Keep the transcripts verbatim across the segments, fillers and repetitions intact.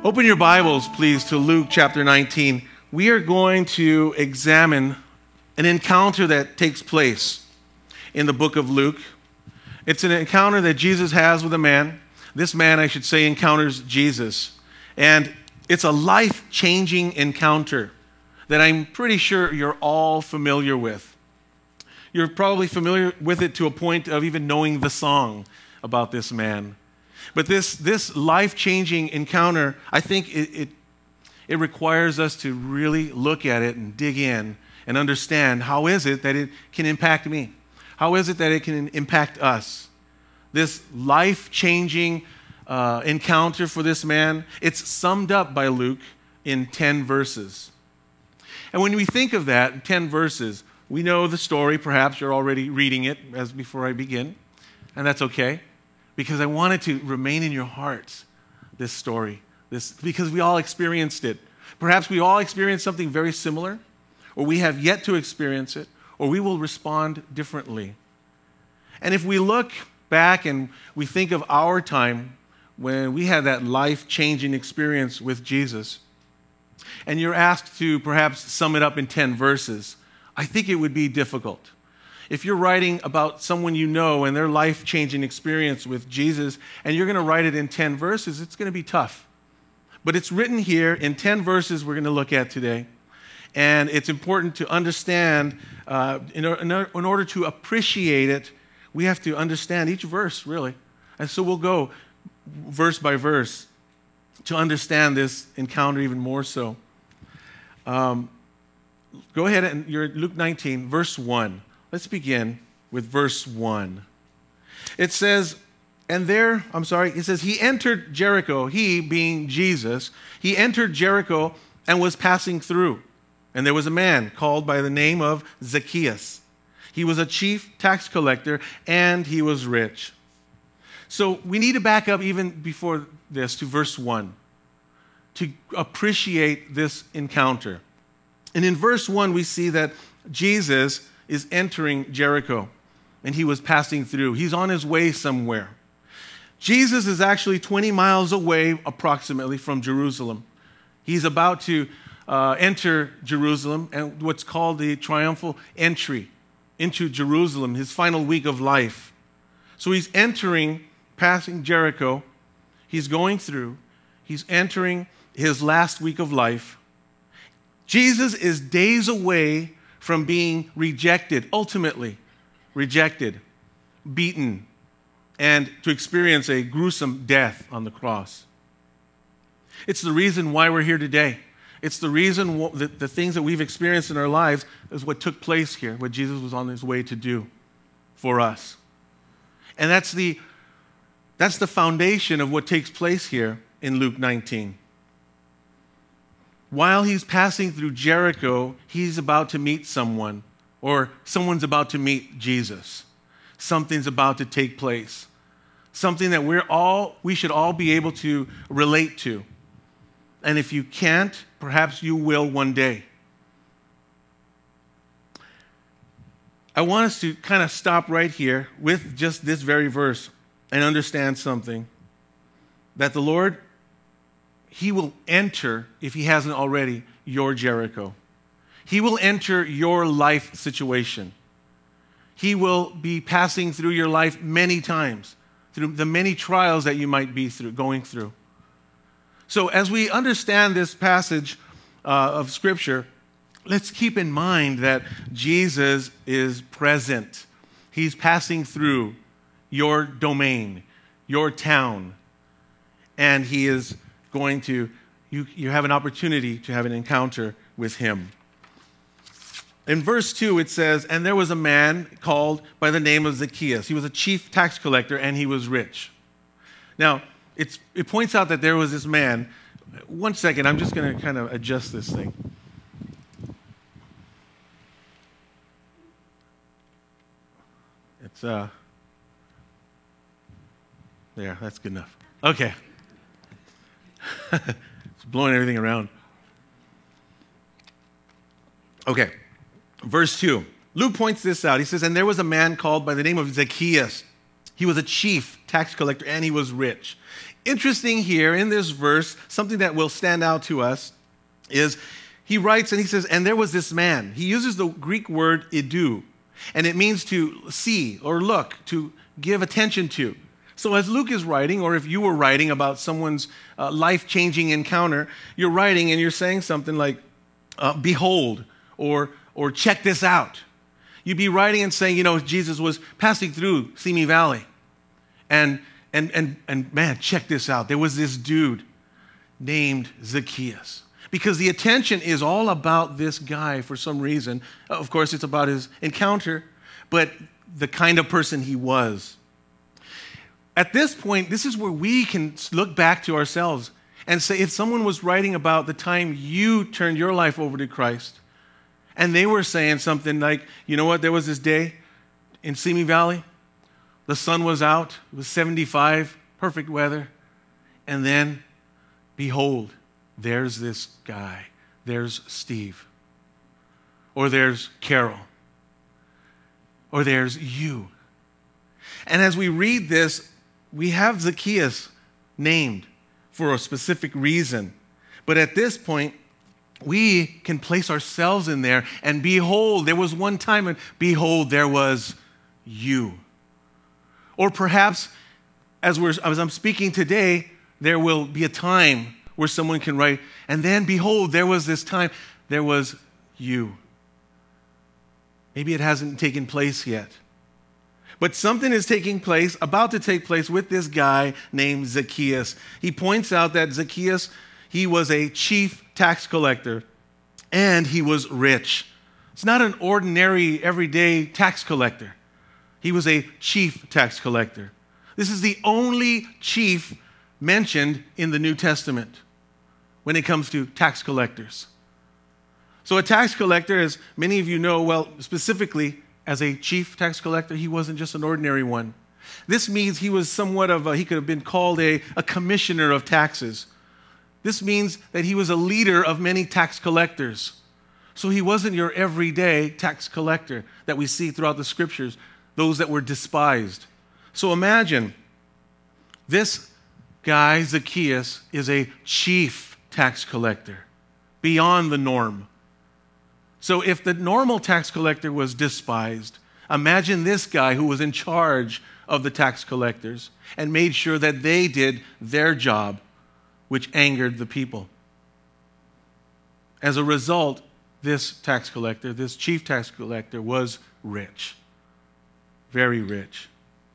Open your Bibles, please, to Luke chapter nineteen. We are going to examine an encounter that takes place in the book of Luke. It's an encounter that Jesus has with a man. This man, I should say, encounters Jesus. And it's a life-changing encounter that I'm pretty sure you're all familiar with. You're probably familiar with it to a point of even knowing the song about this man. But this, this life-changing encounter, I think it, it, it requires us to really look at it and dig in and understand how is it that it can impact me? How is it that it can impact us? This life-changing uh, encounter for this man, it's summed up by Luke in ten verses. And when we think of that, ten verses, we know the story. Perhaps you're already reading it as before I begin, and that's okay. Because I want it to remain in your hearts, this story, this, because we all experienced it. Perhaps we all experienced something very similar, or we have yet to experience it, or we will respond differently. And if we look back and we think of our time when we had that life-changing experience with Jesus, and you're asked to perhaps sum it up in ten verses, I think it would be difficult. If you're writing about someone you know and their life-changing experience with Jesus, and you're going to write it in ten verses, it's going to be tough. But it's written here in ten verses we're going to look at today. And it's important to understand, uh, in, in, in order to appreciate it, we have to understand each verse, really. And so we'll go verse by verse to understand this encounter even more so. Um, go ahead and you're Luke nineteen, verse one. Let's begin with verse one. It says, and there, I'm sorry, it says, he entered Jericho, he being Jesus, he entered Jericho and was passing through. And there was a man called by the name of Zacchaeus. He was a chief tax collector and he was rich. So we need to back up even before this to verse one to appreciate this encounter. And in verse one, we see that Jesus is entering Jericho, and he was passing through. He's on his way somewhere. Jesus is actually twenty miles away, approximately, from Jerusalem. He's about to uh, enter Jerusalem, and what's called the triumphal entry into Jerusalem, his final week of life. So he's entering, passing Jericho. He's going through. He's entering his last week of life. Jesus is days away from being rejected, ultimately rejected, beaten, and to experience a gruesome death on the cross. It's the reason why we're here today. It's the reason what, the, the things that we've experienced in our lives is what took place here, what Jesus was on his way to do for us. And that's the, that's the foundation of what takes place here in Luke nineteen. While he's passing through Jericho, he's about to meet someone, or someone's about to meet Jesus. Something's about to take place. Something that we're all, we should all be able to relate to. And if you can't, perhaps you will one day. I want us to kind of stop right here with just this very verse and understand something. That the Lord, he will enter, if he hasn't already, your Jericho. He will enter your life situation. He will be passing through your life many times, through the many trials that you might be through, going through. So as we understand this passage uh, of Scripture, let's keep in mind that Jesus is present. He's passing through your domain, your town, and he is going to, you, you have an opportunity to have an encounter with him. In verse two, it says, and there was a man called by the name of Zacchaeus. He was a chief tax collector, and he was rich. Now, it's, it points out that there was this man. One second, I'm just going to kind of adjust this thing. It's, uh, there, that's good enough. Okay. It's blowing everything around. Okay, verse two. Luke points this out. He says, and there was a man called by the name of Zacchaeus. He was a chief tax collector, and he was rich. interesting here in this verse, something that will stand out to us is he writes and he says, and there was this man. He uses the Greek word idu, and it means to see or look, to give attention to. So as Luke is writing, or if you were writing about someone's uh, life-changing encounter, you're writing and you're saying something like, uh, behold, or, or check this out. You'd be writing and saying, you know, Jesus was passing through Simi Valley. And, and, and, and man, check this out. There was this dude named Zacchaeus. Because the attention is all about this guy for some reason. Of course, it's about his encounter, but the kind of person he was. At this point, this is where we can look back to ourselves and say, if someone was writing about the time you turned your life over to Christ, and they were saying something like, you know what, there was this day in Simi Valley, the sun was out, it was seventy-five, perfect weather, and then, behold, there's this guy, there's Steve, or there's Carol, or there's you. And as we read this, we have Zacchaeus named for a specific reason. But at this point, we can place ourselves in there, and behold, there was one time, and behold, there was you. Or perhaps, as, we're, as I'm speaking today, there will be a time where someone can write, and then behold, there was this time, there was you. Maybe it hasn't taken place yet. But something is taking place, about to take place with this guy named Zacchaeus. He points out that Zacchaeus, he was a chief tax collector, and he was rich. It's not an ordinary, everyday tax collector. He was a chief tax collector. This is the only chief mentioned in the New Testament when it comes to tax collectors. So a tax collector, as many of you know, well, specifically as a chief tax collector, he wasn't just an ordinary one. This means he was somewhat of a, he could have been called a, a commissioner of taxes. This means that he was a leader of many tax collectors. So he wasn't your everyday tax collector that we see throughout the scriptures, those that were despised. So imagine this guy, Zacchaeus, is a chief tax collector, beyond the norm. So if the normal tax collector was despised, imagine this guy who was in charge of the tax collectors and made sure that they did their job, which angered the people. As a result, this tax collector, this chief tax collector, was rich. Very rich.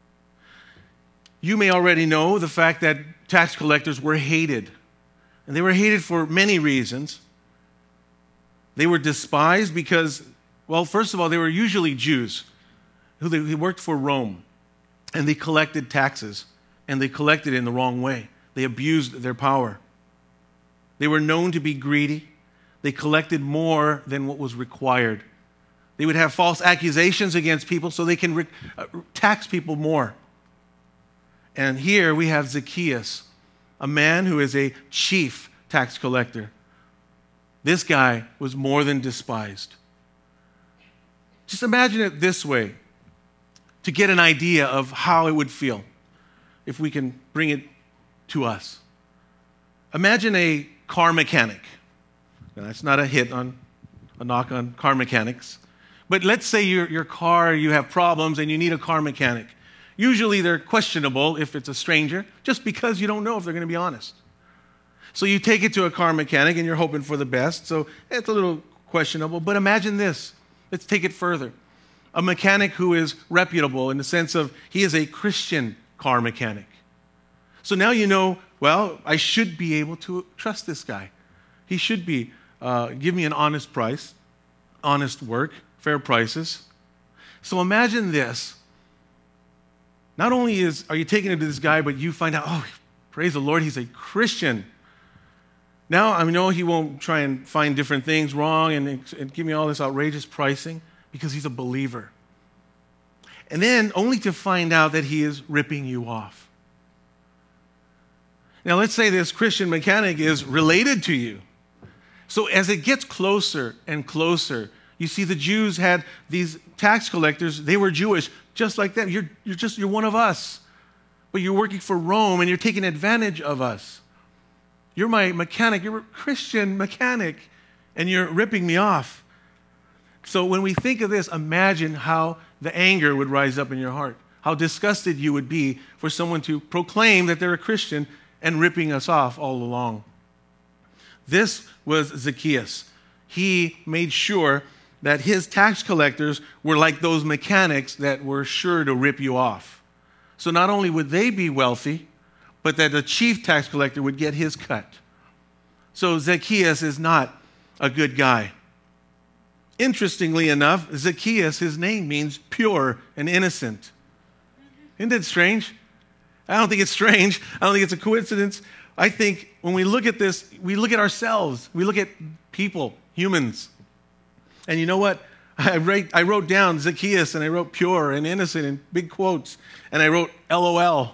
You may already know the fact that tax collectors were hated. And they were hated for many reasons. They were despised because, well, first of all, they were usually Jews who they, who worked for Rome. And they collected taxes. And they collected in the wrong way. They abused their power. They were known to be greedy. They collected more than what was required. They would have false accusations against people so they can re- uh, tax people more. And here we have Zacchaeus, a man who is a chief tax collector. This guy was more than despised. Just imagine it this way to get an idea of how it would feel if we can bring it to us. Imagine a car mechanic. Now, that's not a hit on a knock on car mechanics. But let's say your, your car, you have problems and you need a car mechanic. Usually they're questionable if it's a stranger, just because you don't know if they're going to be honest. So you take it to a car mechanic and you're hoping for the best. So it's a little questionable. But imagine this. Let's take it further. A mechanic who is reputable in the sense of he is a Christian car mechanic. So now you know, well, I should be able to trust this guy. He should be, uh, give me an honest price, honest work, fair prices. So imagine this. Not only is are you taking it to this guy, but you find out, oh, praise the Lord, he's a Christian. Now, I know he won't try and find different things wrong and, and give me all this outrageous pricing because he's a believer. And then only to find out that he is ripping you off. Now, let's say this Christian mechanic is related to you. So as it gets closer and closer, you see the Jews had these tax collectors. They were Jewish, just like them. You're, you're just, you're one of us. but you're working for Rome and you're taking advantage of us. You're my mechanic. You're a Christian mechanic, and you're ripping me off. So when we think of this, imagine how the anger would rise up in your heart, how disgusted you would be for someone to proclaim that they're a Christian and ripping us off all along. This was Zacchaeus. He made sure that his tax collectors were like those mechanics that were sure to rip you off. So not only would they be wealthy, but that the chief tax collector would get his cut. So Zacchaeus is not a good guy. Interestingly enough, Zacchaeus, his name means pure and innocent. Isn't it strange? I don't think it's strange. I don't think it's a coincidence. I think when we look at this, we look at ourselves. We look at people, humans. And you know what? I, write, I wrote down Zacchaeus, and I wrote pure and innocent in big quotes, and I wrote L O L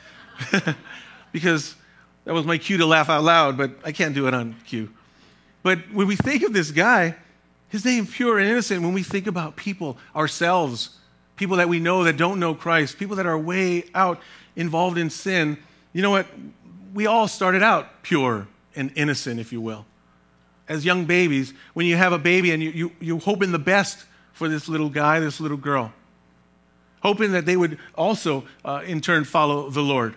because that was my cue to laugh out loud, but I can't do it on cue. But when we think of this guy, his name pure and innocent, when we think about people, ourselves, people that we know that don't know Christ, people that are way out involved in sin, you know what? We all started out pure and innocent, if you will. As young babies, when you have a baby and you, you, you're hoping the best for this little guy, this little girl, hoping that they would also, uh, in turn, follow the Lord.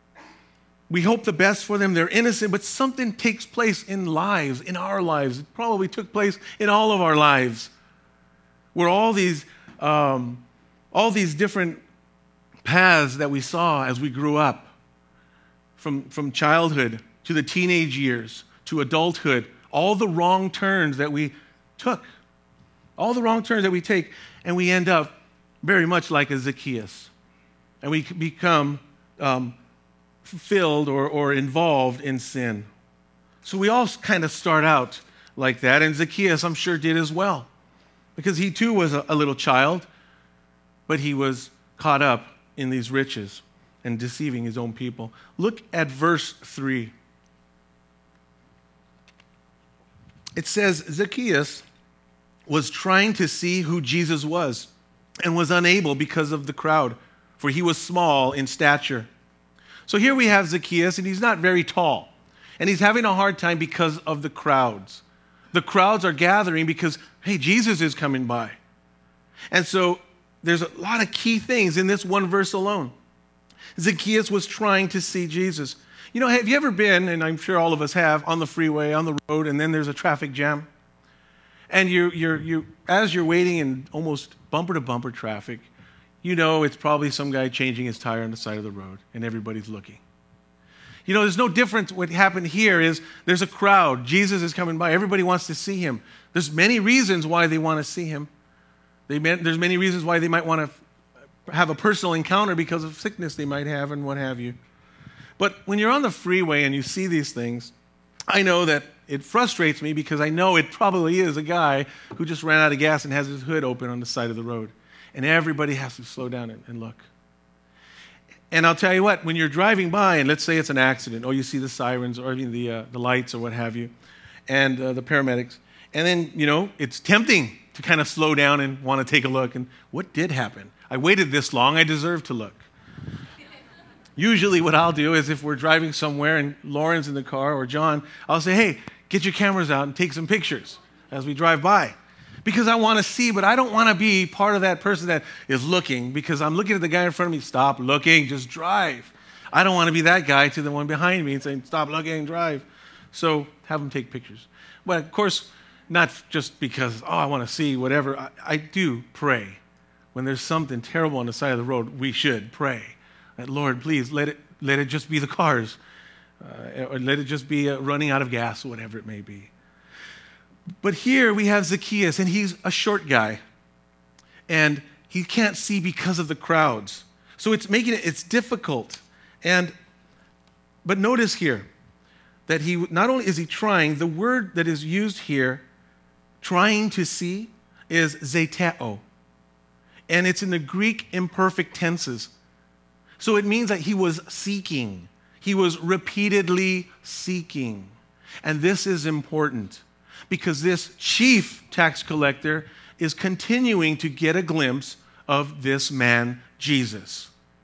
We hope the best for them. They're innocent, but something takes place in lives, in our lives. It probably took place in all of our lives, where all these, um, all these different paths that we saw as we grew up, from, from childhood to the teenage years to adulthood, all the wrong turns that we took, all the wrong turns that we take, and we end up very much like a Zacchaeus. And we become um, filled or, or involved in sin. So we all kind of start out like that, and Zacchaeus, I'm sure, did as well, because he too was a, a little child, but he was caught up in these riches and deceiving his own people. Look at verse three. It says, Zacchaeus was trying to see who Jesus was and was unable because of the crowd, for he was small in stature. So here we have Zacchaeus, and he's not very tall, and he's having a hard time because of the crowds. The crowds are gathering because, hey, Jesus is coming by. And so there's a lot of key things in this one verse alone. Zacchaeus was trying to see Jesus. You know, have you ever been, and I'm sure all of us have, on the freeway, on the road, and then there's a traffic jam? And you're, you're, you, as you're waiting in almost bumper-to-bumper traffic, you know it's probably some guy changing his tire on the side of the road, and everybody's looking. You know, there's no difference. What happened here is there's a crowd. Jesus is coming by. Everybody wants to see him. There's many reasons why they want to see him. They, there's many reasons why they might want to have a personal encounter because of sickness they might have and what have you. But when you're on the freeway and you see these things, I know that it frustrates me because I know it probably is a guy who just ran out of gas and has his hood open on the side of the road. And everybody has to slow down and, and look. And I'll tell you what, when you're driving by, and let's say it's an accident, or you see the sirens, or even the, uh, the lights, or what have you, and uh, the paramedics, and then, you know, it's tempting to kind of slow down and want to take a look. And what did happen? I waited this long, I deserve to look. Usually what I'll do is if we're driving somewhere and Lauren's in the car, or John, I'll say, hey, get your cameras out and take some pictures as we drive by. Because I want to see, but I don't want to be part of that person that is looking, because I'm looking at the guy in front of me. Stop looking, just drive. I don't want to be that guy to the one behind me and saying, stop looking, drive. So have them take pictures. But of course, not just because, oh, I want to see whatever. I, I do pray. When there's something terrible on the side of the road, we should pray that, Lord, please let it, let it just be the cars, uh, or let it just be uh, running out of gas, or whatever it may be. But here we have Zacchaeus, and he's a short guy, and he can't see because of the crowds. So it's making it, it's difficult. And, but notice here that he, not only is he trying, the word that is used here, trying to see, is zeteo. And it's in the Greek imperfect tenses. So it means that he was seeking. He was repeatedly seeking. And this is important, because this chief tax collector is continuing to get a glimpse of this man, Jesus.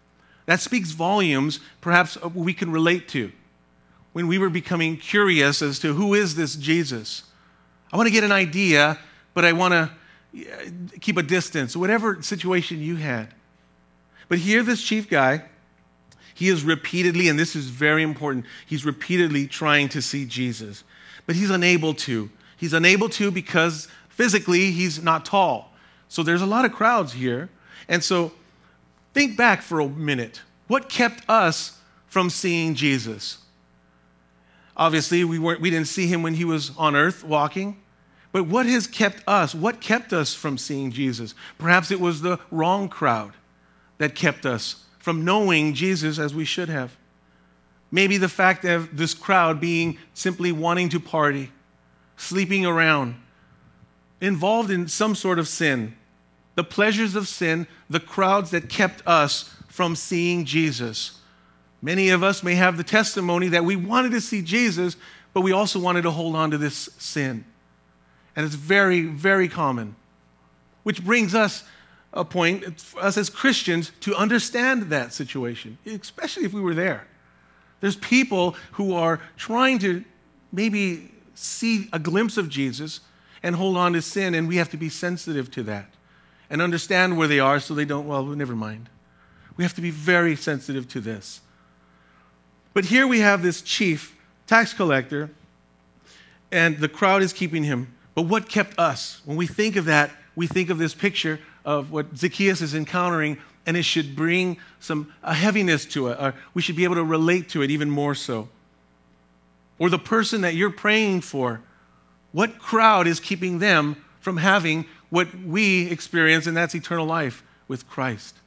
That speaks volumes, perhaps we can relate to. When we were becoming curious as to who is this Jesus? I want to get an idea, but I want to keep a distance, whatever situation you had. But here, this chief guy, he is repeatedly, and this is very important, he's repeatedly trying to see Jesus. But he's unable to. He's unable to because physically he's not tall. So there's a lot of crowds here. And so think back for a minute. What kept us from seeing Jesus? Obviously, we weren't we didn't see him when he was on earth walking. But what has kept us? What kept us from seeing Jesus? Perhaps it was the wrong crowd that kept us from knowing Jesus as we should have. Maybe the fact of this crowd being simply wanting to party, sleeping around, involved in some sort of sin. The pleasures of sin, the crowds that kept us from seeing Jesus. Many of us may have the testimony that we wanted to see Jesus, but we also wanted to hold on to this sin. And it's very, very common. Which brings us a point, for us as Christians, to understand that situation, especially if we were there. There's people who are trying to maybe see a glimpse of Jesus and hold on to sin, and we have to be sensitive to that and understand where they are so they don't, well, never mind. We have to be very sensitive to this. But here we have this chief tax collector, and the crowd is keeping him. But what kept us? When we think of that, we think of this picture of what Zacchaeus is encountering, and it should bring some a heaviness to it. Or we should be able to relate to it even more so. Or the person that you're praying for, what crowd is keeping them from having what we experience, and that's eternal life with Christ?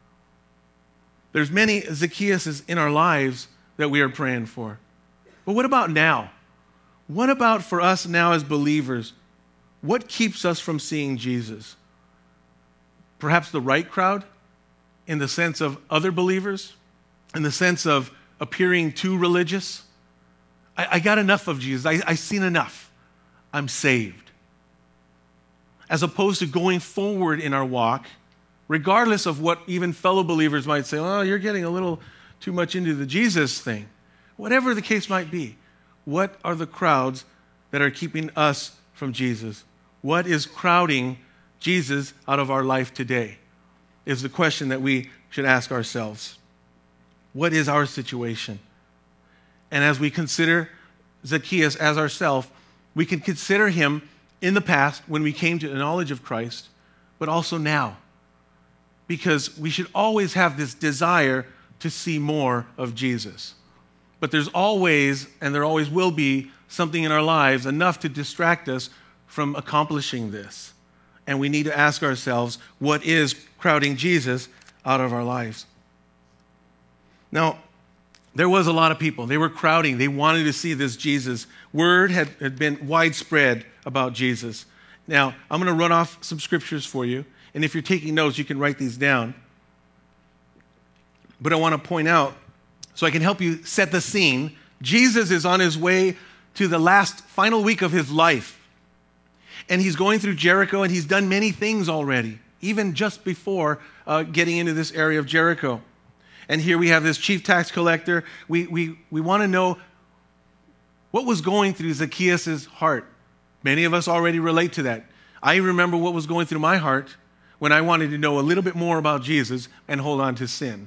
There's many Zacchaeuses in our lives that we are praying for. But what about now? What about for us now as believers? What keeps us from seeing Jesus? Perhaps the right crowd, in the sense of other believers, in the sense of appearing too religious. I, I got enough of Jesus. I, I've seen enough. I'm saved. As opposed to going forward in our walk, regardless of what even fellow believers might say, oh, you're getting a little too much into the Jesus thing. Whatever the case might be, what are the crowds that are keeping us from Jesus? What is crowding Jesus out of our life today? Is the question that we should ask ourselves. What is our situation? And as we consider Zacchaeus as ourselves, we can consider him in the past when we came to the knowledge of Christ, but also now. Because we should always have this desire to see more of Jesus. But there's always, and there always will be, something in our lives enough to distract us from accomplishing this. And we need to ask ourselves, what is crowding Jesus out of our lives? Now, there was a lot of people. They were crowding. They wanted to see this Jesus. Word had, had been widespread about Jesus. Now, I'm going to run off some scriptures for you. And if you're taking notes, you can write these down. But I want to point out, so I can help you set the scene, Jesus is on his way to the last final week of his life. And he's going through Jericho, and he's done many things already, even just before uh, getting into this area of Jericho. And here we have this chief tax collector. We, we, we want to know what was going through Zacchaeus' heart. Many of us already relate to that. I remember what was going through my heart when I wanted to know a little bit more about Jesus and hold on to sin.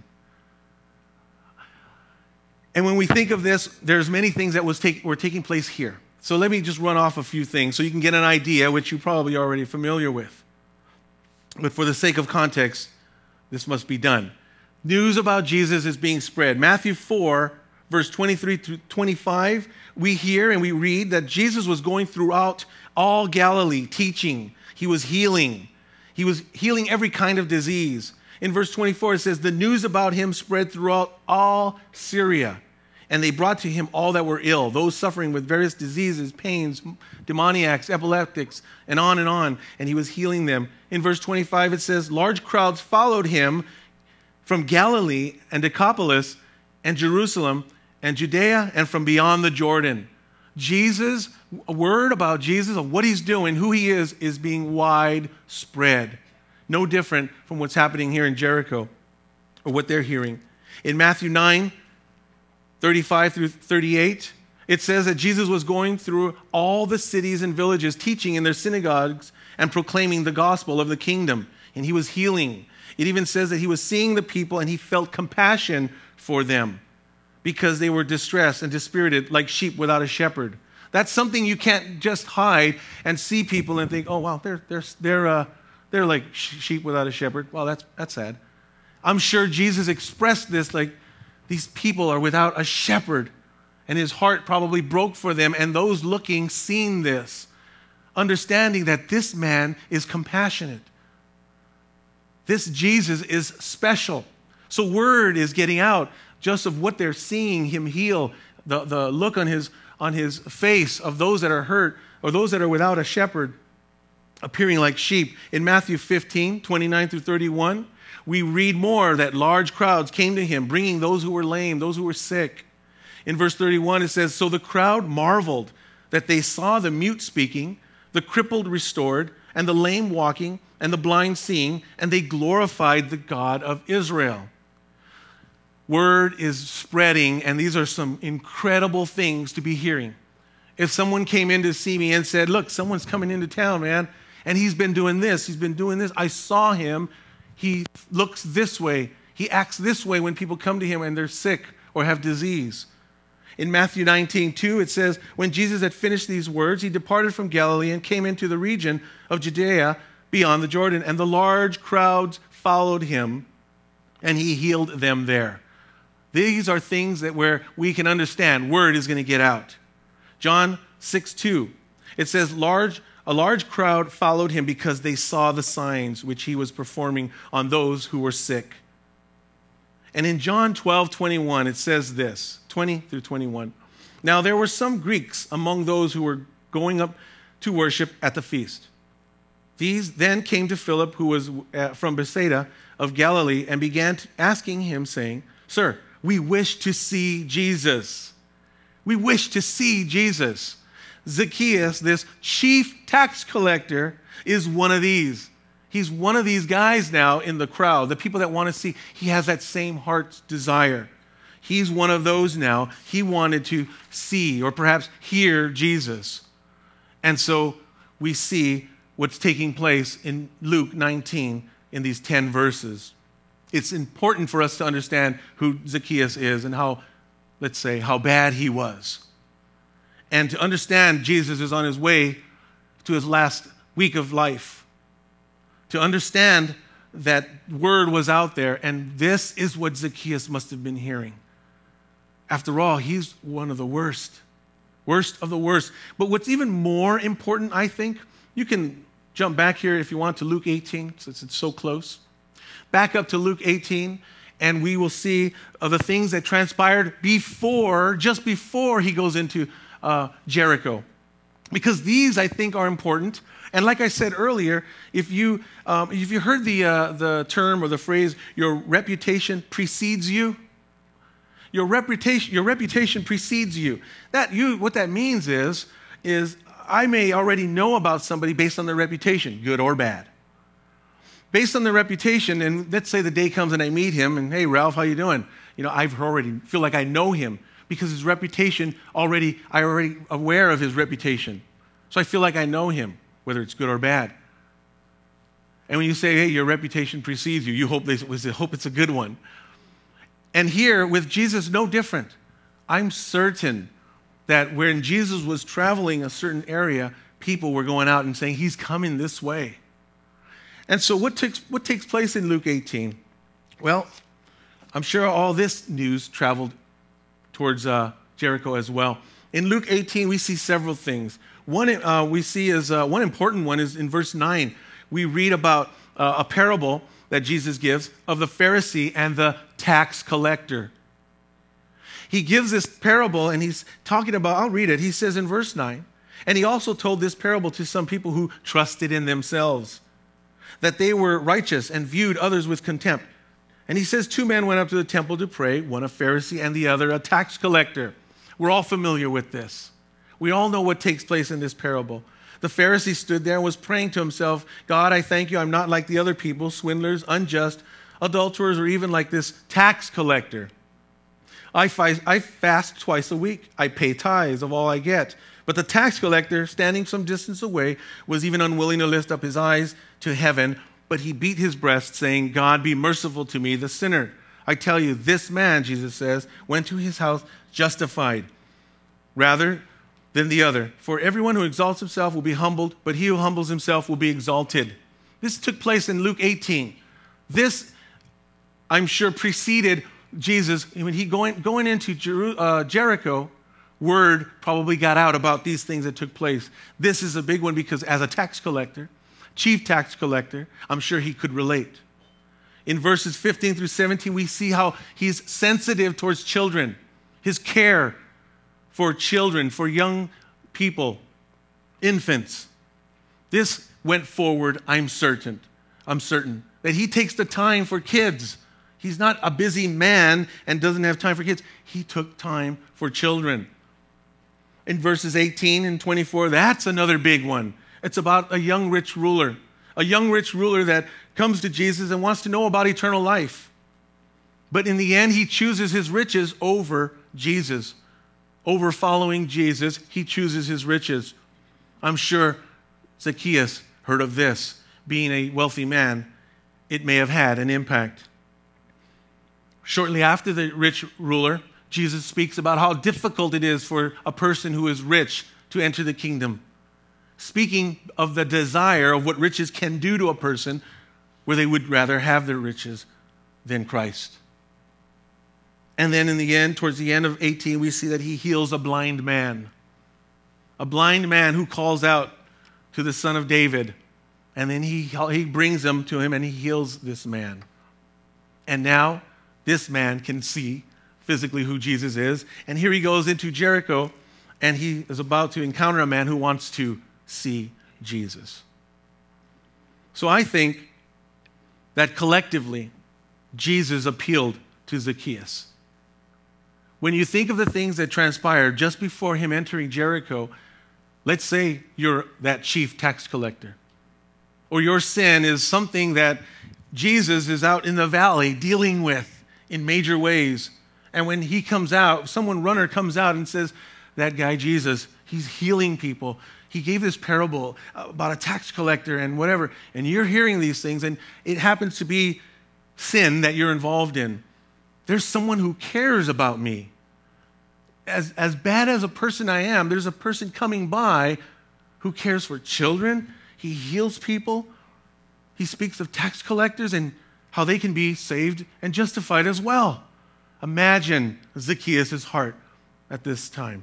And when we think of this, there's many things that was take, were taking place here. So let me just run off a few things so you can get an idea, which you're probably already familiar with. But for the sake of context, this must be done. News about Jesus is being spread. Matthew four, verse twenty-three to twenty-five, we hear and we read that Jesus was going throughout all Galilee, teaching. He was healing. He was healing every kind of disease. In verse twenty-four, it says, the news about him spread throughout all Syria. And they brought to him all that were ill, those suffering with various diseases, pains, demoniacs, epileptics, and on and on. And he was healing them. In verse twenty-five, it says, large crowds followed him from Galilee and Decapolis and Jerusalem and Judea and from beyond the Jordan. Jesus, a word about Jesus, of what he's doing, who he is, is being widespread. No different from what's happening here in Jericho or what they're hearing. In Matthew nine, thirty-five through thirty-eight, it says that Jesus was going through all the cities and villages, teaching in their synagogues and proclaiming the gospel of the kingdom. And he was healing. It even says that he was seeing the people and he felt compassion for them because they were distressed and dispirited like sheep without a shepherd. That's something you can't just hide and see people and think, oh, wow, they're, they're, they're, uh, they're like sheep without a shepherd. Well, that's, that's sad. I'm sure Jesus expressed this like these people are without a shepherd. And his heart probably broke for them. And those looking, seeing this, understanding that this man is compassionate. This Jesus is special. So word is getting out just of what they're seeing him heal. The, the look on his, on his face of those that are hurt or those that are without a shepherd appearing like sheep. In Matthew fifteen, twenty-nine through thirty-one, we read more that large crowds came to him, bringing those who were lame, those who were sick. In verse thirty-one, it says, so the crowd marveled that they saw the mute speaking, the crippled restored, and the lame walking, and the blind seeing, and they glorified the God of Israel. Word is spreading, and these are some incredible things to be hearing. If someone came in to see me and said, look, someone's coming into town, man, and he's been doing this, he's been doing this. I saw him. He looks this way. He acts this way when people come to him and they're sick or have disease. In Matthew nineteen, two, it says, when Jesus had finished these words, he departed from Galilee and came into the region of Judea beyond the Jordan, and the large crowds followed him, and he healed them there. These are things that where we can understand word is going to get out. John six, two, it says, large, a large crowd followed him because they saw the signs which he was performing on those who were sick. And in John twelve, twenty-one, it says this, twenty through twenty-one. Now there were some Greeks among those who were going up to worship at the feast. These then came to Philip, who was from Bethsaida of Galilee, and began asking him, saying, sir, we wish to see Jesus. We wish to see Jesus. Zacchaeus, this chief tax collector, is one of these. He's one of these guys now in the crowd, the people that want to see. He has that same heart's desire. He's one of those now. He wanted to see or perhaps hear Jesus. And so we see what's taking place in Luke nineteen in these ten verses. It's important for us to understand who Zacchaeus is and how, let's say, how bad he was. And to understand Jesus is on his way to his last week of life. To understand that word was out there, and this is what Zacchaeus must have been hearing. After all, he's one of the worst. Worst of the worst. But what's even more important, I think, you can jump back here if you want to Luke eighteen, since it's so close. Back up to Luke eighteen, and we will see uh, the things that transpired before, just before he goes into uh, Jericho. Because these, I think, are important. And like I said earlier, if you um, if you heard the uh, the term or the phrase, your reputation precedes you, your reputation your reputation precedes you. That you what that means is is I may already know about somebody based on their reputation, good or bad. Based on their reputation, and let's say the day comes and I meet him, and hey, Ralph, how you doing? You know, I've already feel like I know him because his reputation already I already aware of his reputation, so I feel like I know him, whether it's good or bad. And when you say, hey, your reputation precedes you, you hope, they, hope it's a good one. And here, with Jesus, no different. I'm certain that when Jesus was traveling a certain area, people were going out and saying, he's coming this way. And so what takes, what takes place in Luke eighteen? Well, I'm sure all this news traveled towards uh, Jericho as well. In Luke eighteen, we see several things. One uh, we see is uh, one important one is in verse nine. We read about uh, a parable that Jesus gives of the Pharisee and the tax collector. He gives this parable and he's talking about, I'll read it. He says in verse nine, and he also told this parable to some people who trusted in themselves, that they were righteous and viewed others with contempt. And he says two men went up to the temple to pray, one a Pharisee and the other a tax collector. We're all familiar with this. We all know what takes place in this parable. The Pharisee stood there and was praying to himself, God, I thank you, I'm not like the other people, swindlers, unjust, adulterers, or even like this tax collector. I, fi- I fast twice a week. I pay tithes of all I get. But the tax collector, standing some distance away, was even unwilling to lift up his eyes to heaven, but he beat his breast, saying, God, be merciful to me, the sinner. I tell you, this man, Jesus says, went to his house justified rather than the other. For everyone who exalts himself will be humbled, but he who humbles himself will be exalted. This took place in Luke eighteen. This, I'm sure, preceded Jesus. When he going, going into Jer- uh, Jericho, word probably got out about these things that took place. This is a big one because as a tax collector, chief tax collector, I'm sure he could relate. In verses fifteen through seventeen, we see how he's sensitive towards children, his care for children, for young people, infants. This went forward, I'm certain, I'm certain, that he takes the time for kids. He's not a busy man and doesn't have time for kids. He took time for children. In verses eighteen and twenty-four, that's another big one. It's about a young rich ruler, a young rich ruler that comes to Jesus and wants to know about eternal life. But in the end, he chooses his riches over Jesus. Over following Jesus, he chooses his riches. I'm sure Zacchaeus heard of this. Being a wealthy man, it may have had an impact. Shortly after the rich ruler, Jesus speaks about how difficult it is for a person who is rich to enter the kingdom. Speaking of the desire of what riches can do to a person, where they would rather have their riches than Christ. And then in the end, towards the end of eighteen, we see that he heals a blind man. A blind man who calls out to the Son of David. And then he, he brings him to him and he heals this man. And now this man can see physically who Jesus is. And here he goes into Jericho and he is about to encounter a man who wants to see Jesus. So I think that collectively, Jesus appealed to Zacchaeus. When you think of the things that transpired just before him entering Jericho, let's say you're that chief tax collector, or your sin is something that Jesus is out in the valley dealing with in major ways. And when he comes out, someone runner comes out and says, that guy Jesus, he's healing people. He gave this parable about a tax collector and whatever. And you're hearing these things and it happens to be sin that you're involved in. There's someone who cares about me. As, as bad as a person I am, there's a person coming by who cares for children. He heals people. He speaks of tax collectors and how they can be saved and justified as well. Imagine Zacchaeus' heart at this time.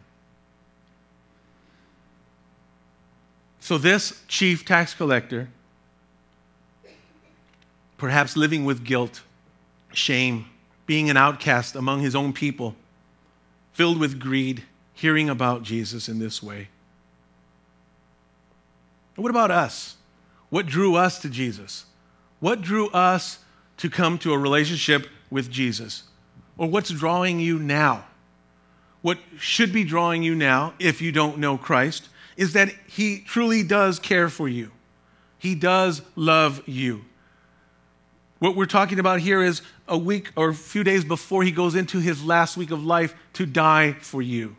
So this chief tax collector, perhaps living with guilt, shame, being an outcast among his own people, filled with greed, hearing about Jesus in this way. What about us? What drew us to Jesus? What drew us to come to a relationship with Jesus? Or what's drawing you now? What should be drawing you now, if you don't know Christ, is that he truly does care for you. He does love you. What we're talking about here is a week or a few days before he goes into his last week of life to die for you.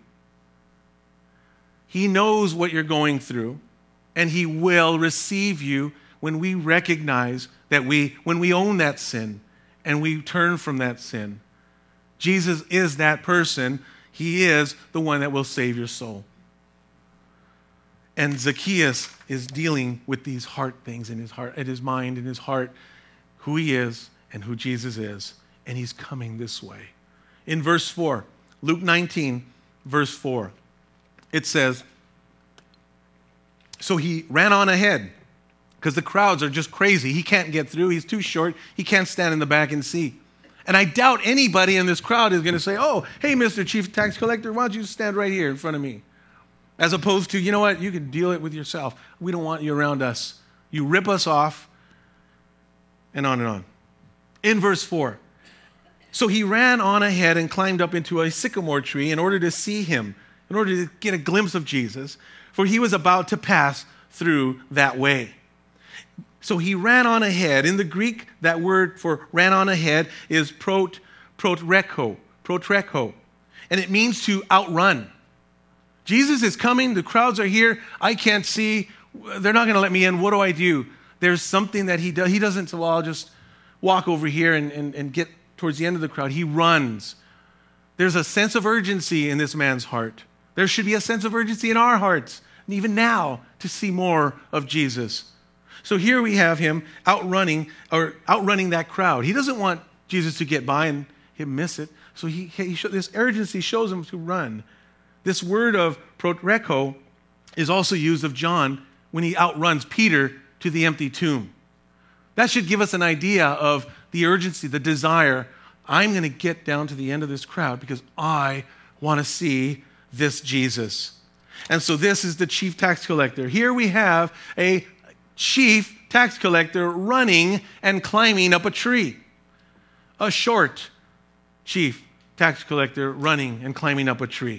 He knows what you're going through, and he will receive you when we recognize that we, when we own that sin and we turn from that sin. Jesus is that person. He is the one that will save your soul. And Zacchaeus is dealing with these heart things in his heart, in his mind, in his heart, who he is and who Jesus is. And he's coming this way. In verse four, Luke nineteen, verse four, it says, so he ran on ahead because the crowds are just crazy. He can't get through. He's too short. He can't stand in the back and see. And I doubt anybody in this crowd is going to say, oh, hey, Mister Chief Tax Collector, why don't you stand right here in front of me? As opposed to, you know what, you can deal it with yourself. We don't want you around us. You rip us off, and on and on. In verse four, so he ran on ahead and climbed up into a sycamore tree in order to see him, in order to get a glimpse of Jesus, for he was about to pass through that way. So he ran on ahead. In the Greek, that word for ran on ahead is prot, protreko, protreko. And it means to outrun. Jesus is coming. The crowds are here. I can't see. They're not going to let me in. What do I do? There's something that he does. He doesn't say, well, I'll just walk over here and, and, and get towards the end of the crowd. He runs. There's a sense of urgency in this man's heart. There should be a sense of urgency in our hearts, and even now, to see more of Jesus. So here we have him outrunning or outrunning that crowd. He doesn't want Jesus to get by and him miss it. So he, he show, this urgency shows him to run. This word of protreko is also used of John when he outruns Peter to the empty tomb. That should give us an idea of the urgency, the desire. I'm going to get down to the end of this crowd because I want to see this Jesus. And so this is the chief tax collector. Here we have a chief tax collector running and climbing up a tree. A short chief tax collector running and climbing up a tree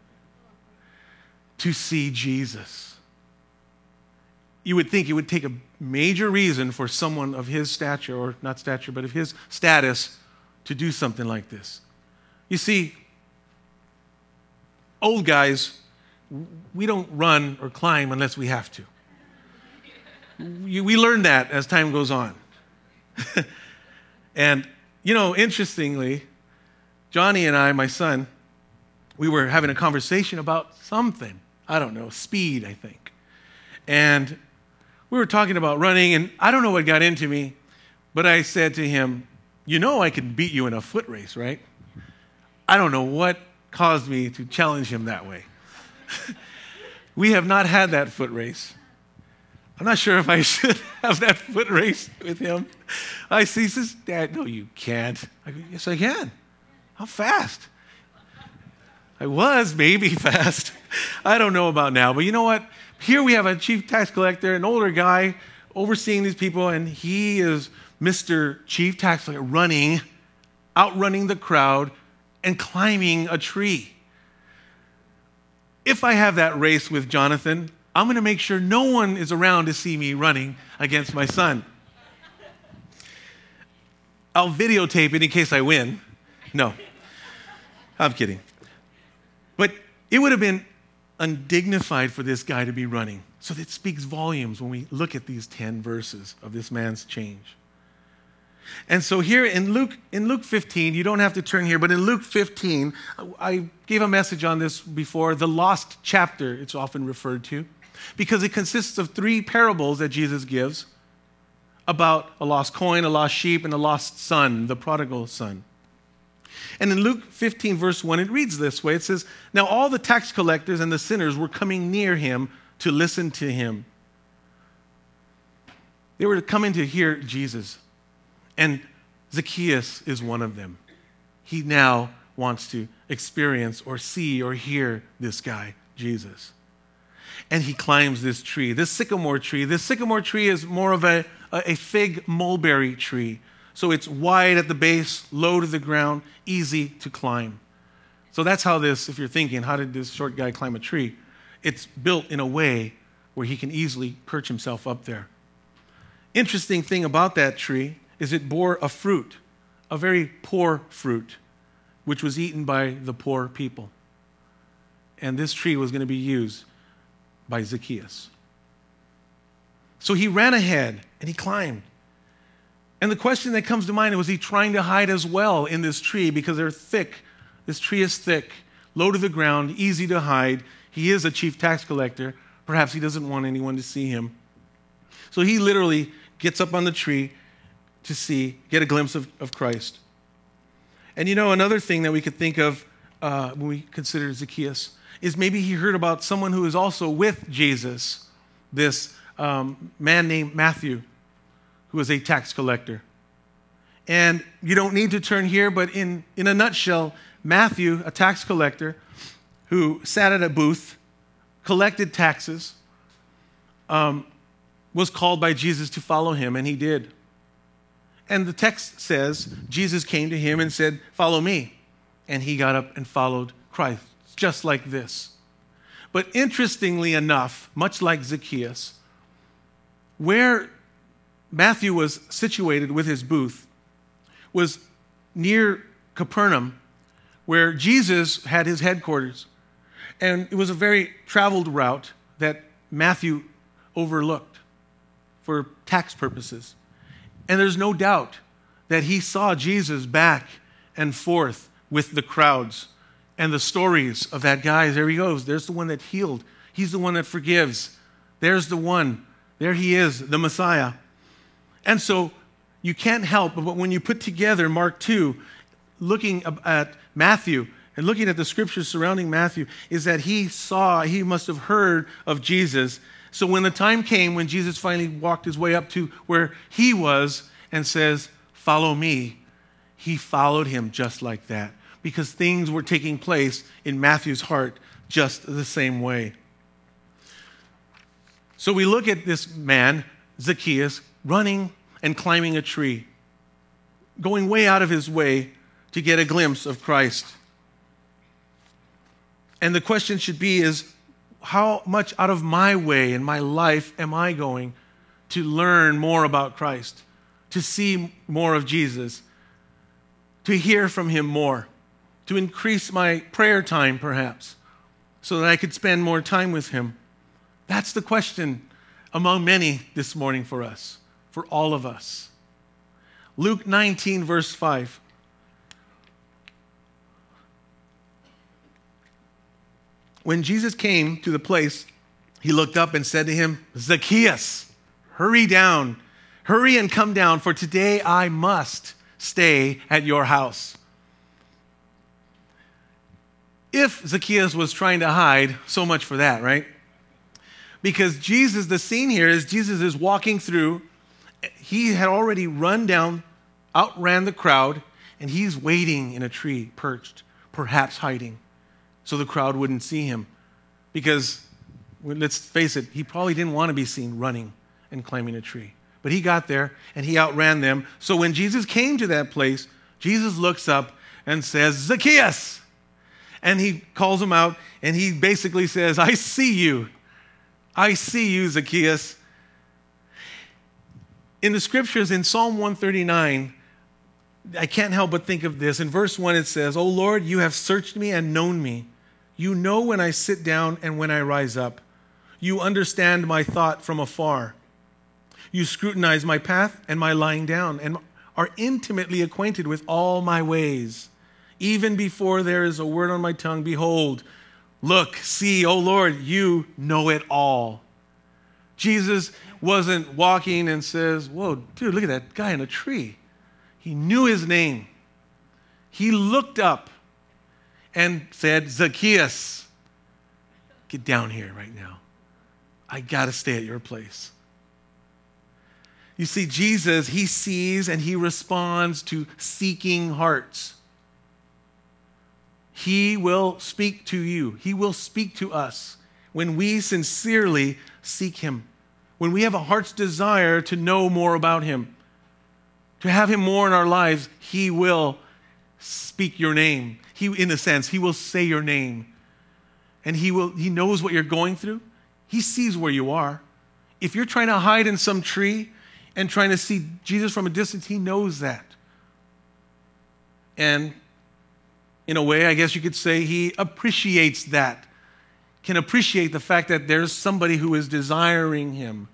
to see Jesus. You would think it would take a major reason for someone of his stature, or not stature, but of his status, to do something like this. You see, old guys, we don't run or climb unless we have to. We learn that as time goes on. And, you know, interestingly, Johnny and I, my son, we were having a conversation about something. I don't know, speed, I think. And we were talking about running, and I don't know what got into me, but I said to him, you know I can beat you in a foot race, right? I don't know what caused me to challenge him that way. We have not had that foot race. I'm not sure if I should have that foot race with him. I see, he says, Dad, no, you can't. I go, yes, I can. How fast? I was maybe fast. I don't know about now, but you know what? Here we have a chief tax collector, an older guy overseeing these people, and he is Mister Chief Tax Collector running, outrunning the crowd, and climbing a tree. If I have that race with Jonathan, I'm going to make sure no one is around to see me running against my son. I'll videotape it in case I win. No, I'm kidding. But it would have been undignified for this guy to be running. So it speaks volumes when we look at these ten verses of this man's change. And so here in Luke, in Luke fifteen, you don't have to turn here, but in Luke fifteen, I gave a message on this before, the lost chapter, it's often referred to, because it consists of three parables that Jesus gives about a lost coin, a lost sheep, and a lost son, the prodigal son. And in Luke fifteen, verse one, it reads this way. It says, now all the tax collectors and the sinners were coming near him to listen to him. They were coming to hear Jesus. And Zacchaeus is one of them. He now wants to experience or see or hear this guy, Jesus. And he climbs this tree, this sycamore tree. This sycamore tree is more of a, a fig mulberry tree. So it's wide at the base, low to the ground, easy to climb. So that's how this, if you're thinking, how did this short guy climb a tree? It's built in a way where he can easily perch himself up there. Interesting thing about that tree is it bore a fruit, a very poor fruit, which was eaten by the poor people. And this tree was going to be used by Zacchaeus. So he ran ahead and he climbed. And the question that comes to mind, was he trying to hide as well in this tree because they're thick? This tree is thick, low to the ground, easy to hide. He is a chief tax collector. Perhaps he doesn't want anyone to see him. So he literally gets up on the tree to see, get a glimpse of, of Christ. And you know, another thing that we could think of uh, when we consider Zacchaeus is maybe he heard about someone who is also with Jesus, this um, man named Matthew, who was a tax collector. And you don't need to turn here, but in, in a nutshell, Matthew, a tax collector who sat at a booth, collected taxes, um, was called by Jesus to follow him, and he did. And the text says, Jesus came to him and said, follow me. And he got up and followed Christ, just like this. But interestingly enough, much like Zacchaeus, where Matthew was situated with his booth was near Capernaum, where Jesus had his headquarters. And it was a very traveled route that Matthew overlooked for tax purposes. And there's no doubt that he saw Jesus back and forth with the crowds and the stories of that guy. There he goes. There's the one that healed. He's the one that forgives. There's the one. There he is, the Messiah. And so you can't help but when you put together Mark two, looking at Matthew and looking at the scriptures surrounding Matthew, is that he saw, he must have heard of Jesus. So when the time came when Jesus finally walked his way up to where he was and says, "Follow me," he followed him just like that, because things were taking place in Matthew's heart just the same way. So we look at this man, Zacchaeus, running and climbing a tree, going way out of his way to get a glimpse of Christ. And the question should be is, how much out of my way in my life am I going to learn more about Christ, to see more of Jesus, to hear from him more, to increase my prayer time perhaps, so that I could spend more time with him? That's the question among many this morning for us, for all of us. Luke nineteen, verse five. When Jesus came to the place, he looked up and said to him, "Zacchaeus, hurry down, hurry and come down, for today I must stay at your house." If Zacchaeus was trying to hide, so much for that, right? Because Jesus, the scene here is Jesus is walking through. He had already run down, outran the crowd, and he's waiting in a tree, perched, perhaps hiding, so the crowd wouldn't see him. Because, let's face it, he probably didn't want to be seen running and climbing a tree. But he got there, and he outran them. So when Jesus came to that place, Jesus looks up and says, "Zacchaeus!" And he calls him out, and he basically says, "I see you. I see you, Zacchaeus." In the scriptures, in Psalm one thirty-nine, I can't help but think of this. In verse one, it says, "O Lord, you have searched me and known me. You know when I sit down and when I rise up. You understand my thought from afar. You scrutinize my path and my lying down, and are intimately acquainted with all my ways. Even before there is a word on my tongue, behold, look, see, O Lord, you know it all." Jesus wasn't walking and says, "Whoa, dude, look at that guy in a tree." He knew his name. He looked up and said, "Zacchaeus, get down here right now. I got to stay at your place." You see, Jesus, he sees and he responds to seeking hearts. He will speak to you. He will speak to us when we sincerely seek him, when we have a heart's desire to know more about him, to have him more in our lives. He will speak your name. He, in a sense, he will say your name. And he will. He knows what you're going through. He sees where you are. If you're trying to hide in some tree and trying to see Jesus from a distance, he knows that. And in a way, I guess you could say he appreciates that, can appreciate the fact that there's somebody who is desiring him.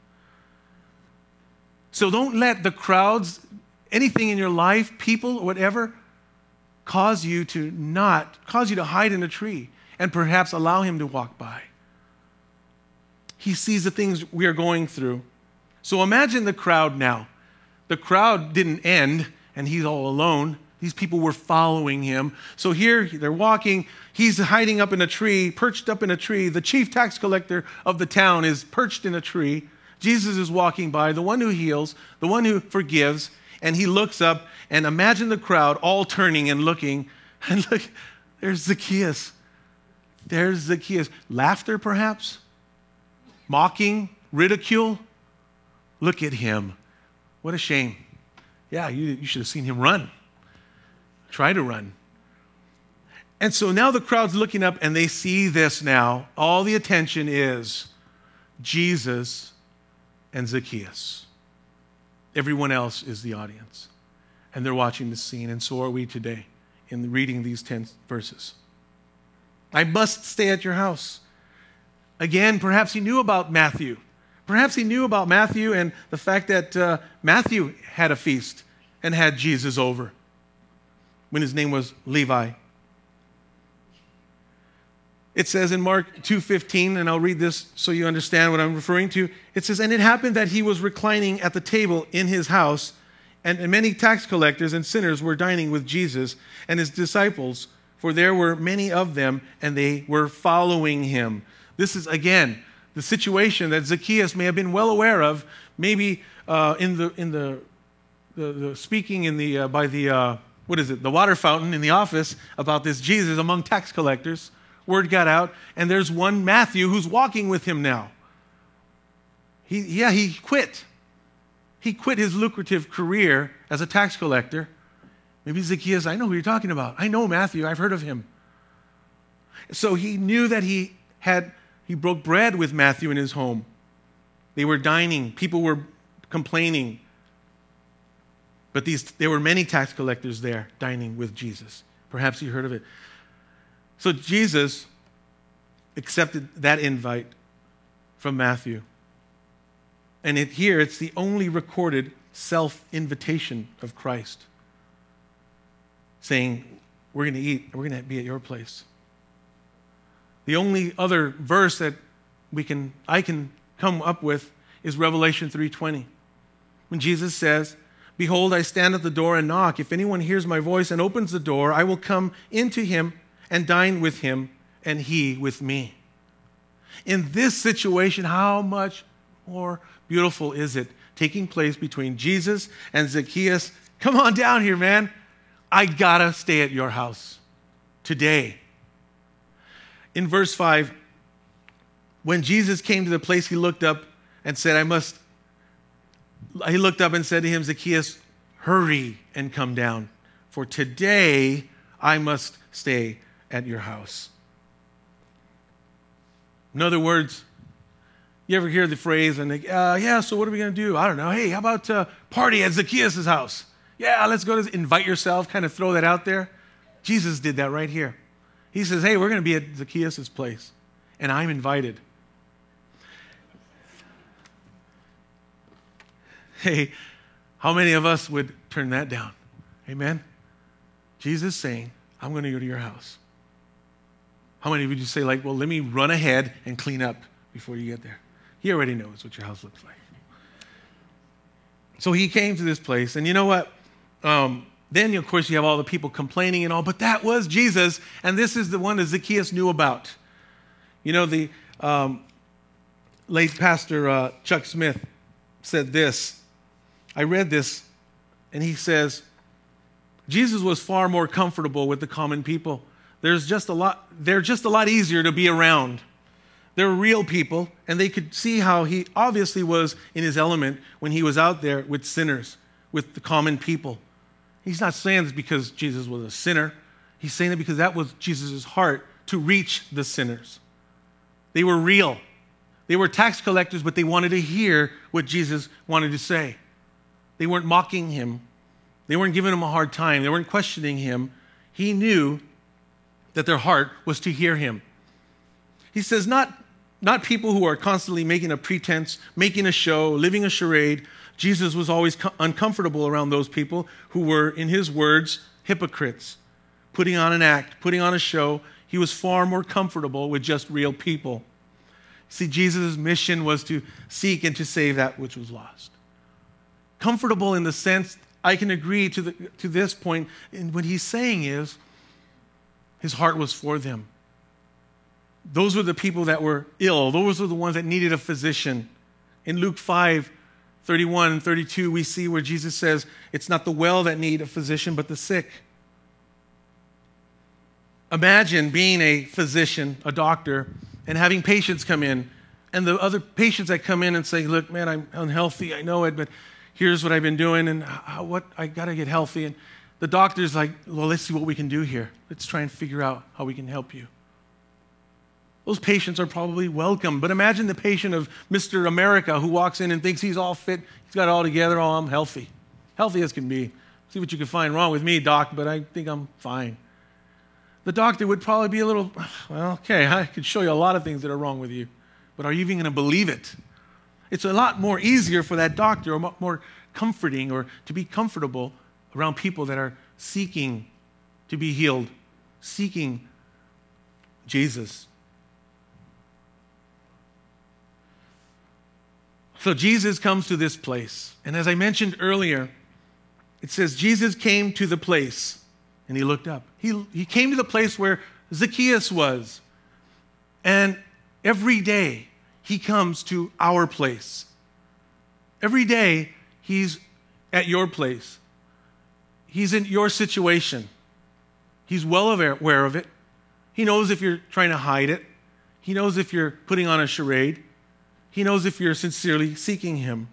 So don't let the crowds, anything in your life, people, whatever, cause you to not, cause you to hide in a tree and perhaps allow him to walk by. He sees the things we are going through. So imagine the crowd now. The crowd didn't end and he's all alone. These people were following him. So here they're walking. He's hiding up in a tree, perched up in a tree. The chief tax collector of the town is perched in a tree. Jesus is walking by, the one who heals, the one who forgives. And he looks up, and imagine the crowd all turning and looking. And look, there's Zacchaeus. There's Zacchaeus. Laughter, perhaps? Mocking? Ridicule? Look at him. What a shame. Yeah, you, you should have seen him run. Try to run. And so now the crowd's looking up and they see this now. All the attention is Jesus and Zacchaeus. Everyone else is the audience. And they're watching the scene, and so are we today in reading these ten verses. I must stay at your house. Again, perhaps he knew about Matthew. Perhaps he knew about Matthew and the fact that uh, Matthew had a feast and had Jesus over when his name was Levi. It says in Mark two fifteen, and I'll read this so you understand what I'm referring to. It says, "And it happened that he was reclining at the table in his house, and many tax collectors and sinners were dining with Jesus and his disciples, for there were many of them, and they were following him." This is, again, the situation that Zacchaeus may have been well aware of, maybe uh, in the in the, the, the speaking in the uh, by the uh, what is it the water fountain in the office about this Jesus among tax collectors. Word got out, and there's one Matthew who's walking with him now. He yeah he quit. He quit his lucrative career as a tax collector. Maybe Zacchaeus, I know who you're talking about. I know Matthew. I've heard of him. So he knew that he had. He broke bread with Matthew in his home. They were dining. People were complaining. But these, there were many tax collectors there dining with Jesus. Perhaps you heard of it. So Jesus accepted that invite from Matthew. And it, here, it's the only recorded self-invitation of Christ, saying, we're going to eat, we're going to be at your place. The only other verse that we can I can come up with is Revelation three twenty. When Jesus says, "Behold, I stand at the door and knock. If anyone hears my voice and opens the door, I will come into him and dine with him, and he with me." In this situation, how much more beautiful is it taking place between Jesus and Zacchaeus? Come on down here, man. I gotta stay at your house today. In verse five, when Jesus came to the place, he looked up and said, I must, he looked up and said to him, "Zacchaeus, hurry and come down, for today I must stay at your house." In other words, you ever hear the phrase, and they, uh, yeah, so what are we going to do? I don't know. Hey, how about uh, party at Zacchaeus' house? Yeah, let's go to invite yourself, kind of throw that out there. Jesus did that right here. He says, hey, we're going to be at Zacchaeus' place, and I'm invited. Hey, how many of us would turn that down? Amen? Jesus saying, I'm going to go to your house. How many would you say, like, well, let me run ahead and clean up before you get there? He already knows what your house looks like. So he came to this place, and you know what? Um, then, of course, you have all the people complaining and all, but that was Jesus, and this is the one that Zacchaeus knew about. You know, the um, late pastor uh, Chuck Smith said this. I read this, and he says, Jesus was far more comfortable with the common people. There's just a lot, they're just a lot easier to be around. They're real people, and they could see how he obviously was in his element when he was out there with sinners, with the common people. He's not saying this because Jesus was a sinner. He's saying it because that was Jesus' heart, to reach the sinners. They were real. They were tax collectors, but they wanted to hear what Jesus wanted to say. They weren't mocking him. They weren't giving him a hard time. They weren't questioning him. He knew that their heart was to hear him. He says, not, not people who are constantly making a pretense, making a show, living a charade. Jesus was always co- uncomfortable around those people who were, in his words, hypocrites, putting on an act, putting on a show. He was far more comfortable with just real people. See, Jesus' mission was to seek and to save that which was lost. Comfortable in the sense, I can agree to, the, to this point, and what he's saying is, his heart was for them. Those were the people that were ill. Those were the ones that needed a physician. In Luke five, thirty-one and thirty-two, we see where Jesus says, it's not the well that need a physician, but the sick. Imagine being a physician, a doctor, and having patients come in, and the other patients that come in and say, look, man, I'm unhealthy, I know it, but here's what I've been doing, and how, what I got to get healthy. And the doctor's like, well, let's see what we can do here. Let's try and figure out how we can help you. those patients are probably welcome. But imagine the patient of Mister America who walks in and thinks he's all fit, he's got it all together, oh, I'm healthy. Healthy as can be. See what you can find wrong with me, doc, but I think I'm fine. The doctor would probably be a little, well, okay, I could show you a lot of things that are wrong with you, but are you even going to believe it? It's a lot more easier for that doctor, or more comforting, or to be comfortable around people that are seeking to be healed, seeking Jesus. So Jesus comes to this place. And as I mentioned earlier, it says Jesus came to the place and he looked up. He, he came to the place where Zacchaeus was. And every day he comes to our place. Every day he's at your place. He's in your situation. He's well aware of it. He knows if you're trying to hide it. He knows if you're putting on a charade. He knows if you're sincerely seeking him.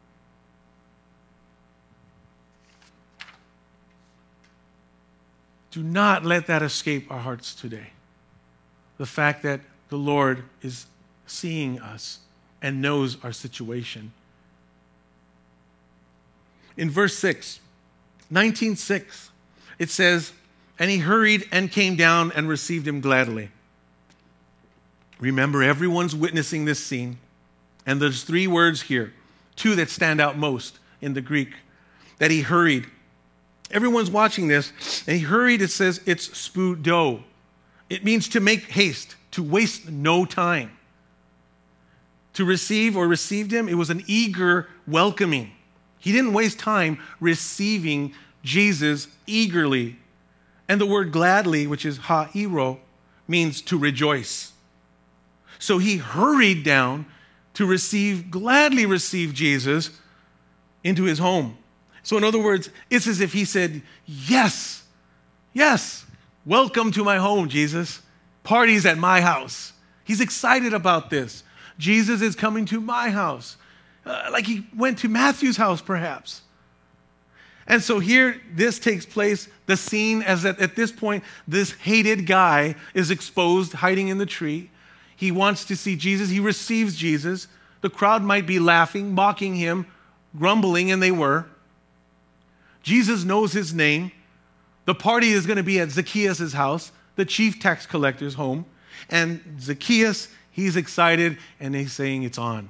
Do not let that escape our hearts today. The fact that the Lord is seeing us and knows our situation. In verse six, nineteen six, it says, and he hurried and came down and received him gladly. Remember, everyone's witnessing this scene. And there's three words here, two that stand out most in the Greek, that he hurried. Everyone's watching this, and he hurried, it says it's spudo. It means to make haste, to waste no time. To receive or received him, it was an eager welcoming. He didn't waste time receiving Jesus eagerly. And the word gladly, which is ha'iro, means to rejoice. So he hurried down to receive, gladly receive Jesus into his home. So in other words, it's as if he said, yes, yes, welcome to my home, Jesus. Parties at my house. He's excited about this. Jesus is coming to my house. Uh, like he went to Matthew's house, perhaps. And so here, this takes place, the scene as that at this point, this hated guy is exposed, hiding in the tree. He wants to see Jesus. He receives Jesus. The crowd might be laughing, mocking him, grumbling, and they were. Jesus knows his name. The party is going to be at Zacchaeus' house, the chief tax collector's home. And Zacchaeus, he's excited, and he's saying it's on.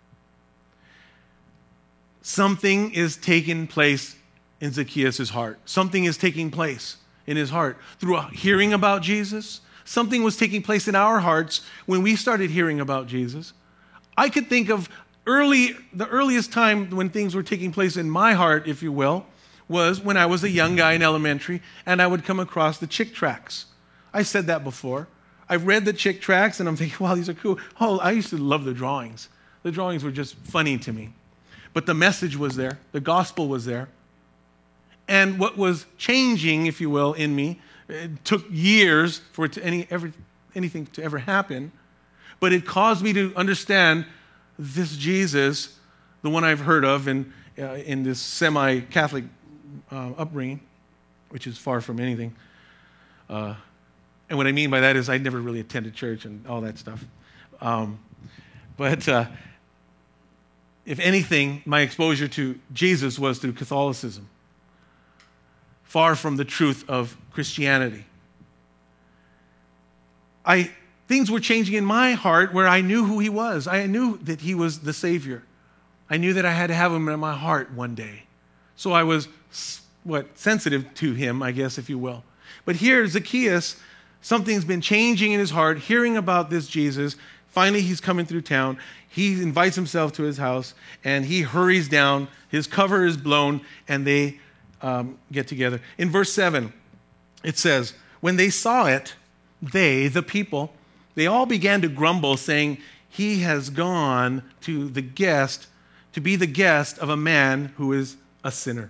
Something is taking place in Zacchaeus' heart. Something is taking place in his heart. Through hearing about Jesus, something was taking place in our hearts when we started hearing about Jesus. I could think of early, the earliest time when things were taking place in my heart, if you will, was when I was a young guy in elementary and I would come across the Chick tracts. I said that before. I've read the Chick tracts and I'm thinking, wow, these are cool. Oh, I used to love the drawings. The drawings were just funny to me. But the message was there. The gospel was there. And what was changing, if you will, in me, it took years for it to any, ever, anything to ever happen, but it caused me to understand this Jesus, the one I've heard of in, uh, in this semi-Catholic uh, upbringing, which is far from anything. Uh, and what I mean by that is I never really attended church and all that stuff. Um, but uh, if anything, my exposure to Jesus was through Catholicism, far from the truth of Christianity. I things were changing in my heart where I knew who he was. I knew that he was the Savior. I knew that I had to have him in my heart one day. So I was, what, sensitive to him, I guess, if you will. But here, Zacchaeus, something's been changing in his heart, hearing about this Jesus. Finally, he's coming through town. He invites himself to his house, and he hurries down. His cover is blown, and they um, get together. In verse seven, it says, when they saw it, they, the people, they all began to grumble, saying, he has gone to the guest, to be the guest of a man who is a sinner.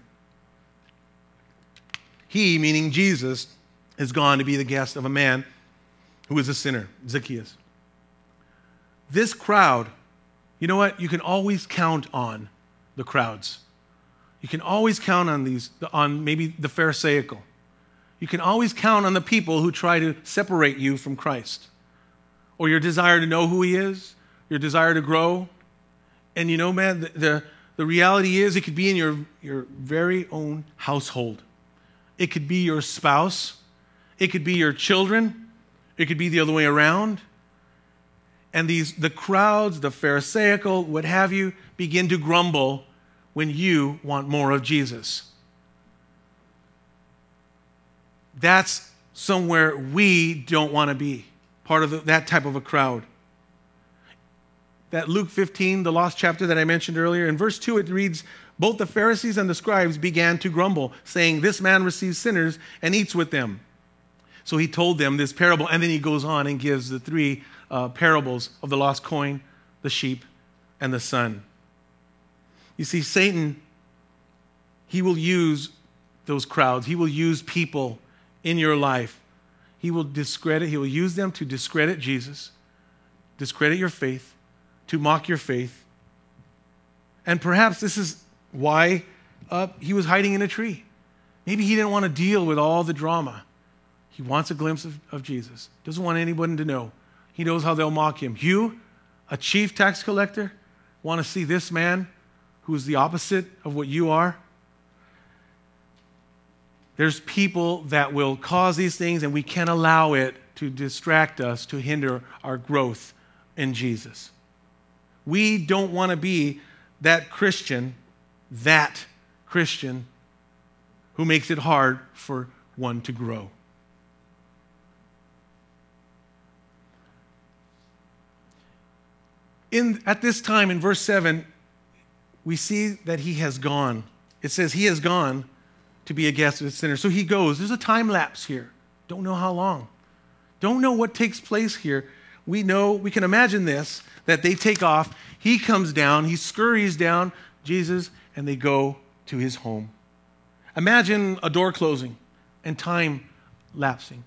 He, meaning Jesus, has gone to be the guest of a man who is a sinner, Zacchaeus. This crowd, you know what? You can always count on the crowds. You can always count on these, on maybe the Pharisaical. You can always count on the people who try to separate you from Christ, or your desire to know who he is, your desire to grow. And you know, man, the, the, the reality is it could be in your, your very own household. It could be your spouse. It could be your children. It could be the other way around. And these the crowds, the Pharisaical, what have you, begin to grumble when you want more of Jesus. That's somewhere we don't want to be, part of the, that type of a crowd. That Luke fifteen, the lost chapter that I mentioned earlier, in verse two it reads, both the Pharisees and the scribes began to grumble, saying, this man receives sinners and eats with them. So he told them this parable, and then he goes on and gives the three uh, parables of the lost coin, the sheep, and the son. You see, Satan, he will use those crowds. He will use people in your life. He will discredit, he will use them to discredit Jesus, discredit your faith, to mock your faith. And perhaps this is why uh, he was hiding in a tree. Maybe he didn't want to deal with all the drama. He wants a glimpse of, of Jesus. Doesn't want anyone to know. He knows how they'll mock him. You, a chief tax collector, want to see this man who is the opposite of what you are? There's people that will cause these things, and we can't allow it to distract us, to hinder our growth in Jesus. We don't want to be that Christian, that Christian who makes it hard for one to grow. In, at this time, in verse seven, we see that he has gone. It says he has gone to be a guest of the sinner. So he goes. There's a time lapse here. Don't know how long. Don't know what takes place here. We know, we can imagine this, that they take off. He comes down. He scurries down, Jesus, and they go to his home. Imagine a door closing and time lapsing.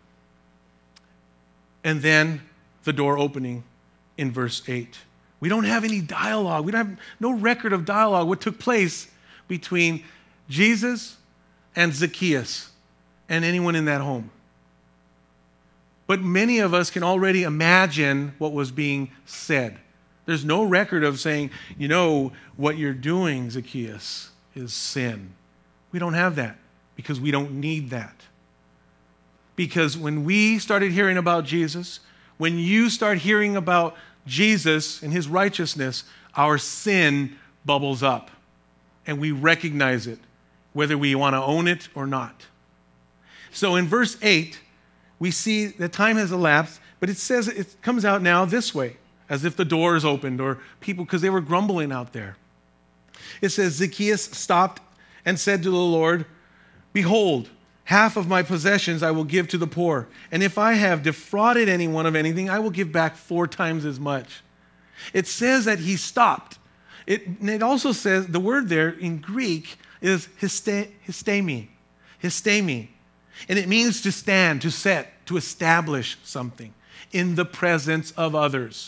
And then the door opening in verse eight. We don't have any dialogue. We don't have no record of dialogue, what took place between Jesus and Zacchaeus and anyone in that home. But many of us can already imagine what was being said. There's no record of saying, you know, what you're doing, Zacchaeus, is sin. We don't have that because we don't need that. Because when we started hearing about Jesus, when you start hearing about Jesus and his righteousness, our sin bubbles up and we recognize it, whether we want to own it or not. So in verse eight, we see that time has elapsed, but it says it comes out now this way, as if the door is opened or people, because they were grumbling out there. It says, Zacchaeus stopped and said to the Lord, behold, half of my possessions I will give to the poor. And if I have defrauded anyone of anything, I will give back four times as much. It says that he stopped. It, it also says, the word there in Greek is histe, histemi. Histemi. And it means to stand, to set, to establish something in the presence of others.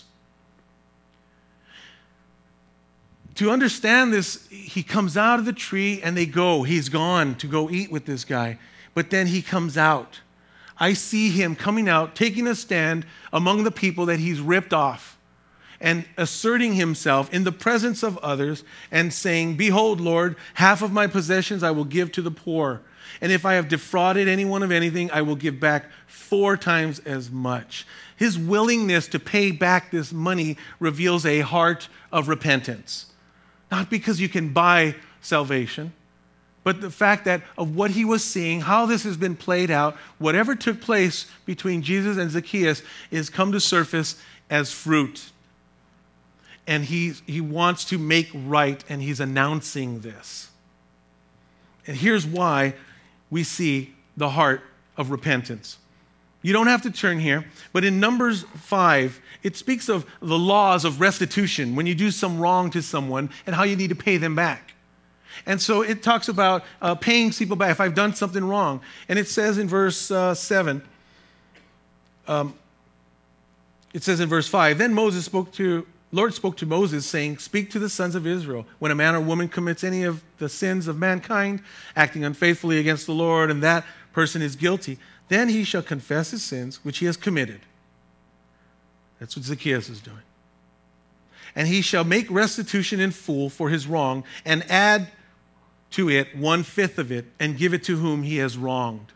To understand this, he comes out of the tree and they go. He's gone to go eat with this guy. But then he comes out. I see him coming out, taking a stand among the people that he's ripped off and asserting himself in the presence of others and saying, behold, Lord, half of my possessions I will give to the poor. And if I have defrauded anyone of anything, I will give back four times as much. His willingness to pay back this money reveals a heart of repentance. Not because you can buy salvation, but the fact that of what he was seeing, how this has been played out, whatever took place between Jesus and Zacchaeus is come to surface as fruit. And he, he wants to make right, and he's announcing this. And here's why we see the heart of repentance. You don't have to turn here, but in Numbers five, it speaks of the laws of restitution when you do some wrong to someone and how you need to pay them back. And so it talks about uh, paying people back if I've done something wrong. And it says in verse uh, seven, um, it says in verse five, then Moses spoke to, Lord spoke to Moses saying, speak to the sons of Israel. When a man or woman commits any of the sins of mankind, acting unfaithfully against the Lord, and that person is guilty, then he shall confess his sins which he has committed. That's what Zacchaeus is doing. And he shall make restitution in full for his wrong and add to it one-fifth of it and give it to whom he has wronged.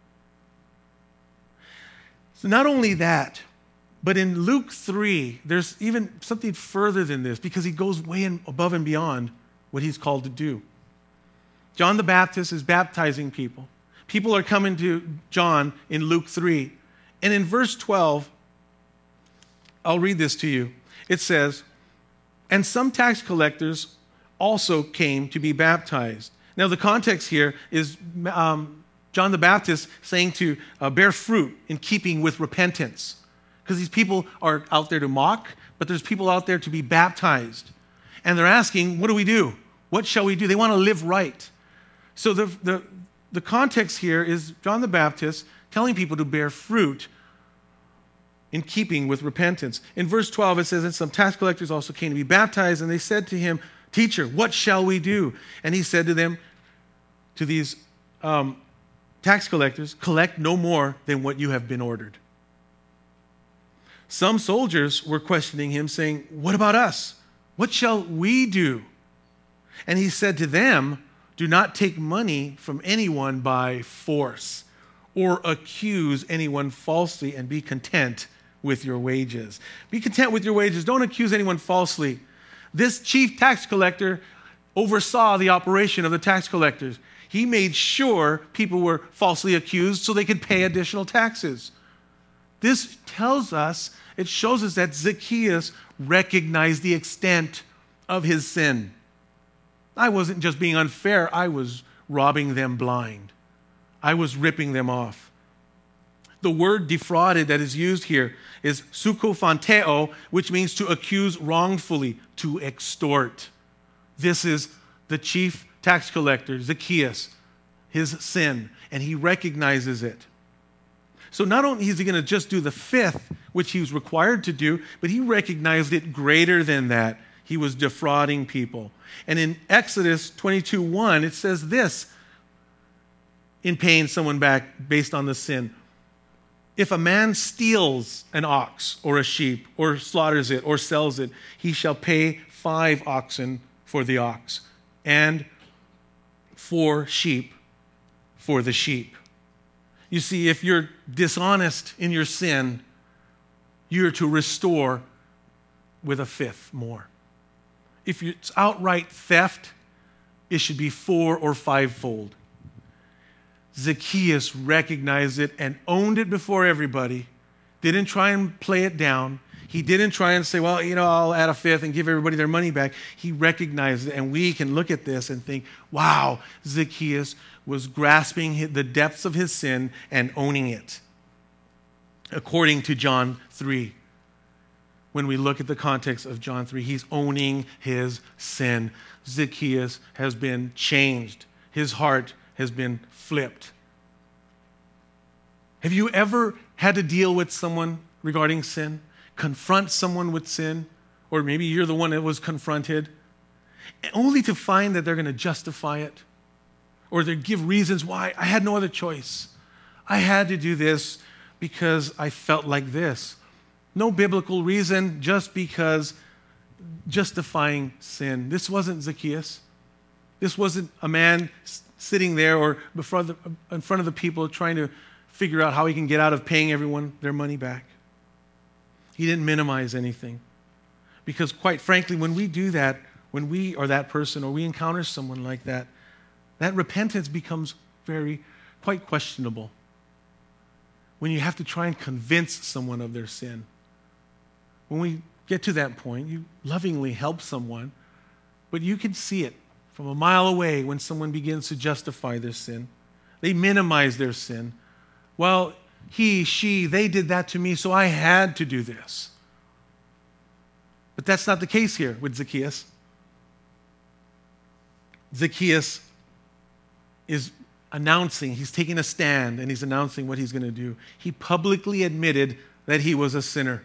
So not only that, but in Luke three, there's even something further than this because he goes way in, above and beyond what he's called to do. John the Baptist is baptizing people. People are coming to John in Luke three. And in verse twelve, I'll read this to you. It says, and some tax collectors also came to be baptized. Now the context here is um, John the Baptist saying to uh, bear fruit in keeping with repentance. Because these people are out there to mock, but there's people out there to be baptized. And they're asking, what do we do? What shall we do? They want to live right. So the, the, the context here is John the Baptist telling people to bear fruit in keeping with repentance. In verse twelve, it says, and some tax collectors also came to be baptized, and they said to him, teacher, what shall we do? And he said to them, to these um, tax collectors, collect no more than what you have been ordered. Some soldiers were questioning him, saying, what about us? What shall we do? And he said to them, do not take money from anyone by force or accuse anyone falsely, and be content with your wages. Be content with your wages. Don't accuse anyone falsely. This chief tax collector oversaw the operation of the tax collectors. He made sure people were falsely accused so they could pay additional taxes. This tells us, it shows us that Zacchaeus recognized the extent of his sin. I wasn't just being unfair, I was robbing them blind. I was ripping them off. The word defrauded that is used here is sukophanteo, which means to accuse wrongfully, to extort. This is the chief tax collector, Zacchaeus, his sin, and he recognizes it. So not only is he going to just do the fifth, which he was required to do, but he recognized it greater than that. He was defrauding people. And in Exodus twenty-two one, it says this in paying someone back based on the sin. If a man steals an ox or a sheep or slaughters it or sells it, he shall pay five oxen for the ox and four sheep for the sheep. You see, if you're dishonest in your sin, you're to restore with a fifth more. If it's outright theft, it should be four or fivefold. Zacchaeus recognized it and owned it before everybody, didn't try and play it down. He didn't try and say, well, you know, I'll add a fifth and give everybody their money back. He recognized it, and we can look at this and think, wow, Zacchaeus was grasping the depths of his sin and owning it. According to John three, when we look at the context of John three, he's owning his sin. Zacchaeus has been changed. His heart has been flipped. Have you ever had to deal with someone regarding sin? Confront someone with sin? Or maybe you're the one that was confronted, only to find that they're going to justify it, or they give reasons why. I had no other choice. I had to do this because I felt like this. No biblical reason, just because justifying sin. This wasn't Zacchaeus. This wasn't a man sitting there or before the, in front of the people trying to figure out how he can get out of paying everyone their money back. He didn't minimize anything. Because quite frankly, when we do that, when we are that person or we encounter someone like that, that repentance becomes very, quite questionable. When you have to try and convince someone of their sin. When we get to that point, you lovingly help someone, but you can see it from a mile away when someone begins to justify their sin. They minimize their sin. Well, he, she, they did that to me, so I had to do this. But that's not the case here with Zacchaeus. Zacchaeus is announcing, he's taking a stand, and he's announcing what he's going to do. He publicly admitted that he was a sinner.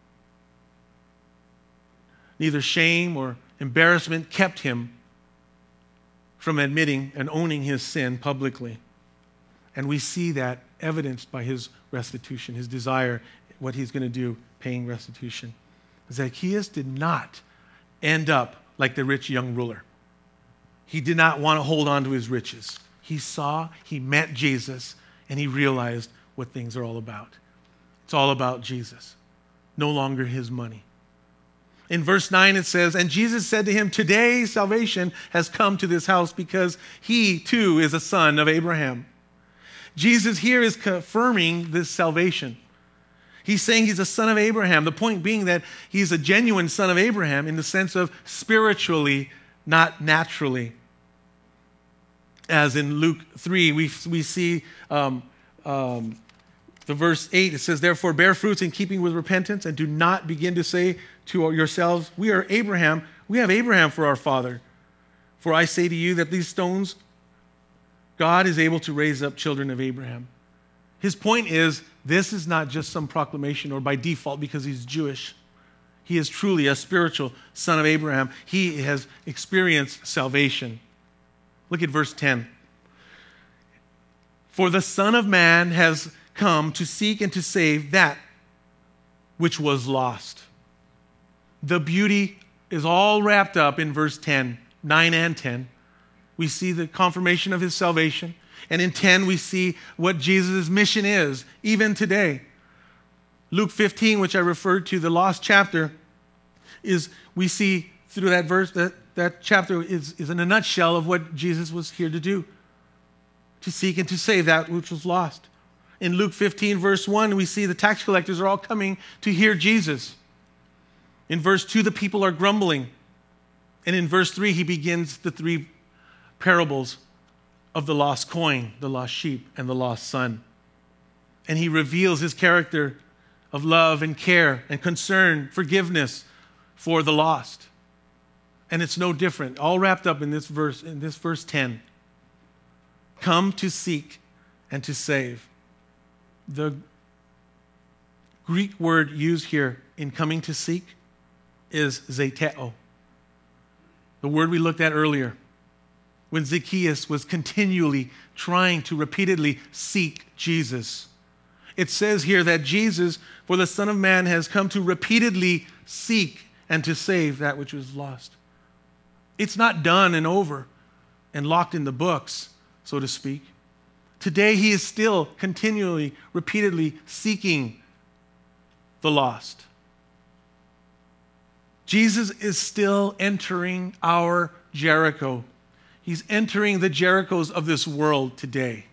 Neither shame or embarrassment kept him from admitting and owning his sin publicly. And we see that evidenced by his restitution, his desire, what he's going to do, paying restitution. Zacchaeus did not end up like the rich young ruler. He did not want to hold on to his riches. He saw, he met Jesus, and he realized what things are all about. It's all about Jesus, no longer his money. In verse nine it says, and Jesus said to him, today salvation has come to this house because he too is a son of Abraham. Jesus here is confirming this salvation. He's saying he's a son of Abraham. The point being that he's a genuine son of Abraham in the sense of spiritually, not naturally. As in Luke three, we, we see um, um, the verse eight, it says, therefore bear fruits in keeping with repentance and do not begin to say to yourselves, we are Abraham, we have Abraham for our father. For I say to you that these stones, God is able to raise up children of Abraham. His point is, this is not just some proclamation or by default because he's Jewish. He is truly a spiritual son of Abraham. He has experienced salvation. Look at verse ten. For the Son of Man has come to seek and to save that which was lost. The beauty is all wrapped up in verse ten, nine and ten. We see the confirmation of his salvation. And in ten, we see what Jesus' mission is, even today. Luke fifteen, which I referred to, the lost chapter, is we see through that verse, that, that chapter is, is in a nutshell of what Jesus was here to do, to seek and to save that which was lost. In Luke fifteen, verse one, we see the tax collectors are all coming to hear Jesus. In verse two, the people are grumbling. And in verse three, he begins the three parables of the lost coin, the lost sheep, and the lost son. And he reveals his character of love and care and concern, forgiveness for the lost. And it's no different, all wrapped up in this verse, in this verse ten. Come to seek and to save. The Greek word used here in coming to seek is zeteo. The word we looked at earlier. When Zacchaeus was continually trying to repeatedly seek Jesus. It says here that Jesus, for the Son of Man, has come to repeatedly seek and to save that which was lost. It's not done and over and locked in the books, so to speak. Today he is still continually, repeatedly seeking the lost. Jesus is still entering our Jericho. He's entering the Jerichos of this world today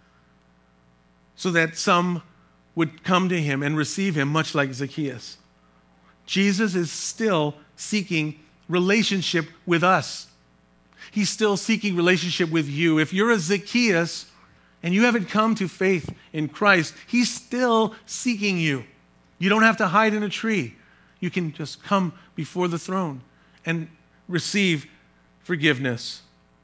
so that some would come to him and receive him, much like Zacchaeus. Jesus is still seeking relationship with us. He's still seeking relationship with you. If you're a Zacchaeus and you haven't come to faith in Christ, he's still seeking you. You don't have to hide in a tree. You can just come before the throne and receive forgiveness.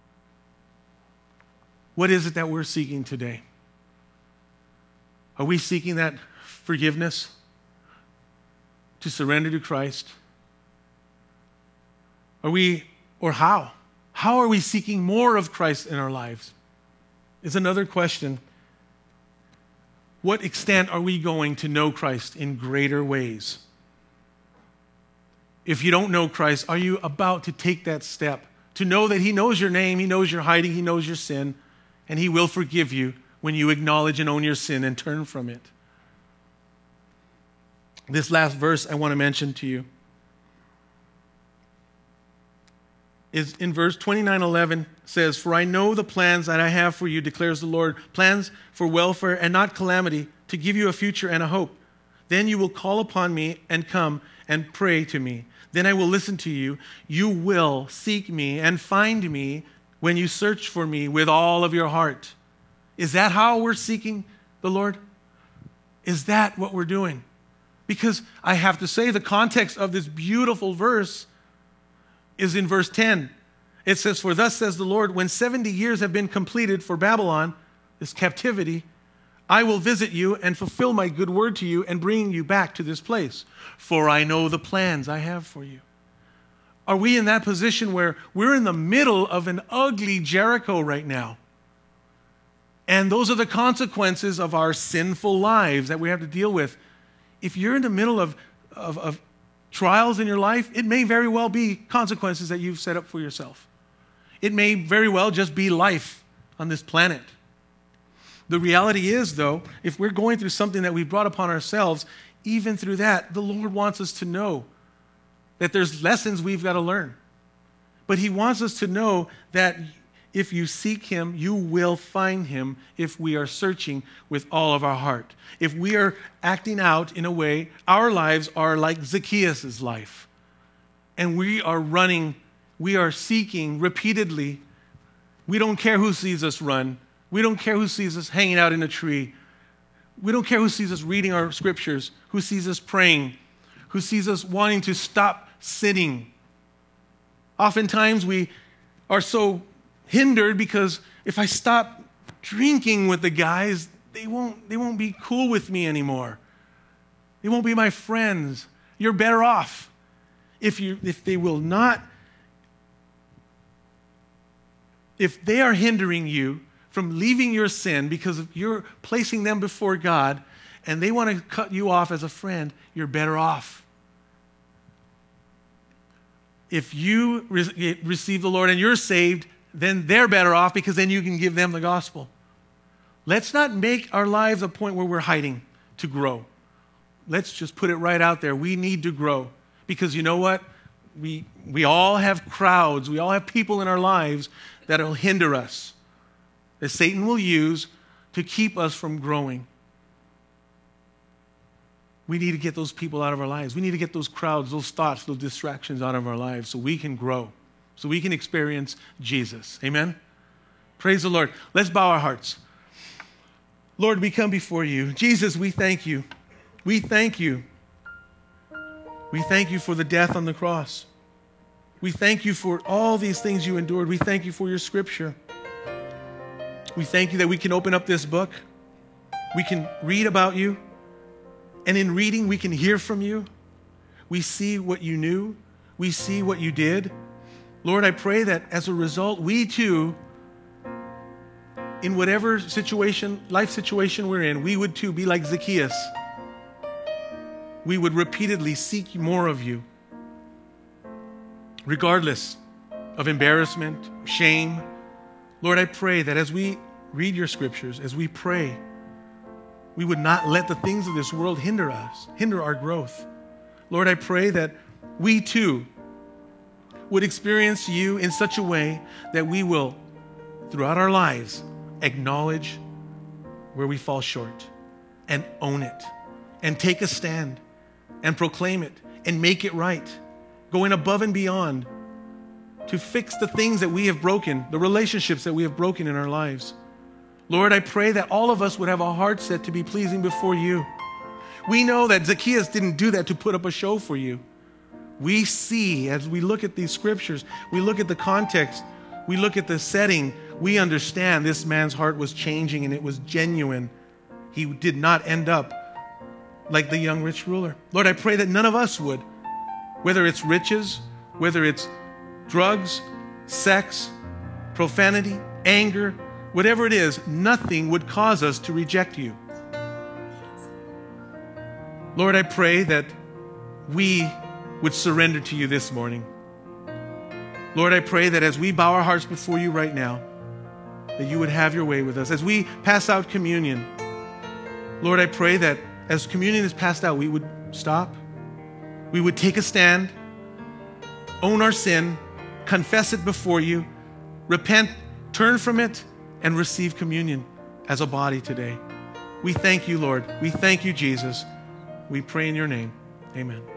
What is it that we're seeking today? Are we seeking that forgiveness to surrender to Christ? Are we, or how? How are we seeking more of Christ in our lives? Is another question. What extent are we going to know Christ in greater ways? If you don't know Christ, are you about to take that step to know that he knows your name, he knows your hiding, he knows your sin, and he will forgive you when you acknowledge and own your sin and turn from it? This last verse I want to mention to you is in verse twenty-nine eleven says, for I know the plans that I have for you, declares the Lord, plans for welfare and not calamity, to give you a future and a hope. Then you will call upon me and come and pray to me. Then I will listen to you. You will seek me and find me when you search for me with all of your heart. Is that how we're seeking the Lord? Is that what we're doing? Because I have to say the context of this beautiful verse is in verse ten. It says, for thus says the Lord, when seventy years have been completed for Babylon, this captivity, I will visit you and fulfill my good word to you and bring you back to this place. For I know the plans I have for you. Are we in that position where we're in the middle of an ugly Jericho right now? And those are the consequences of our sinful lives that we have to deal with. If you're in the middle of of, of trials in your life, it may very well be consequences that you've set up for yourself. It may very well just be life on this planet. The reality is, though, if we're going through something that we've brought upon ourselves, even through that, the Lord wants us to know that there's lessons we've got to learn. But he wants us to know that if you seek him, you will find him if we are searching with all of our heart. If we are acting out in a way, our lives are like Zacchaeus' life. And we are running, we are seeking repeatedly. We don't care who sees us run. We don't care who sees us hanging out in a tree. We don't care who sees us reading our scriptures, who sees us praying, who sees us wanting to stop sinning. Oftentimes we are so hindered because if I stop drinking with the guys, they won't, they won't be cool with me anymore. They won't be my friends. You're better off if you if they will not, if they are hindering you from leaving your sin because you're placing them before God and they want to cut you off as a friend, you're better off. If you re- receive the Lord and you're saved, then they're better off because then you can give them the gospel. Let's not make our lives a point where we're hiding to grow. Let's just put it right out there. We need to grow because you know what? We, we all have crowds. We all have people in our lives that will hinder us, that Satan will use to keep us from growing. We need to get those people out of our lives. We need to get those crowds, those thoughts, those distractions out of our lives so we can grow, so we can experience Jesus. Amen? Praise the Lord. Let's bow our hearts. Lord, we come before you. Jesus, we thank you. We thank you. We thank you for the death on the cross. We thank you for all these things you endured. We thank you for your scripture. We thank you that we can open up this book. We can read about you. And in reading, we can hear from you. We see what you knew. We see what you did. Lord, I pray that as a result, we too, in whatever situation, life situation we're in, we would too be like Zacchaeus. We would repeatedly seek more of you, regardless of embarrassment, shame. Lord, I pray that as we read your scriptures, as we pray, we would not let the things of this world hinder us, hinder our growth. Lord, I pray that we too would experience you in such a way that we will, throughout our lives, acknowledge where we fall short and own it and take a stand and proclaim it and make it right, going above and beyond to fix the things that we have broken, the relationships that we have broken in our lives. Lord, I pray that all of us would have a heart set to be pleasing before you. We know that Zacchaeus didn't do that to put up a show for you. We see, as we look at these scriptures, we look at the context, we look at the setting, we understand this man's heart was changing and it was genuine. He did not end up like the young rich ruler. Lord, I pray that none of us would, whether it's riches, whether it's drugs, sex, profanity, anger, whatever it is, nothing would cause us to reject you. Lord, I pray that we would surrender to you this morning. Lord, I pray that as we bow our hearts before you right now, that you would have your way with us. As we pass out communion, Lord, I pray that as communion is passed out, we would stop, we would take a stand, own our sin, confess it before you, repent, turn from it, and receive communion as a body today. We thank you, Lord. We thank you, Jesus. We pray in your name. Amen.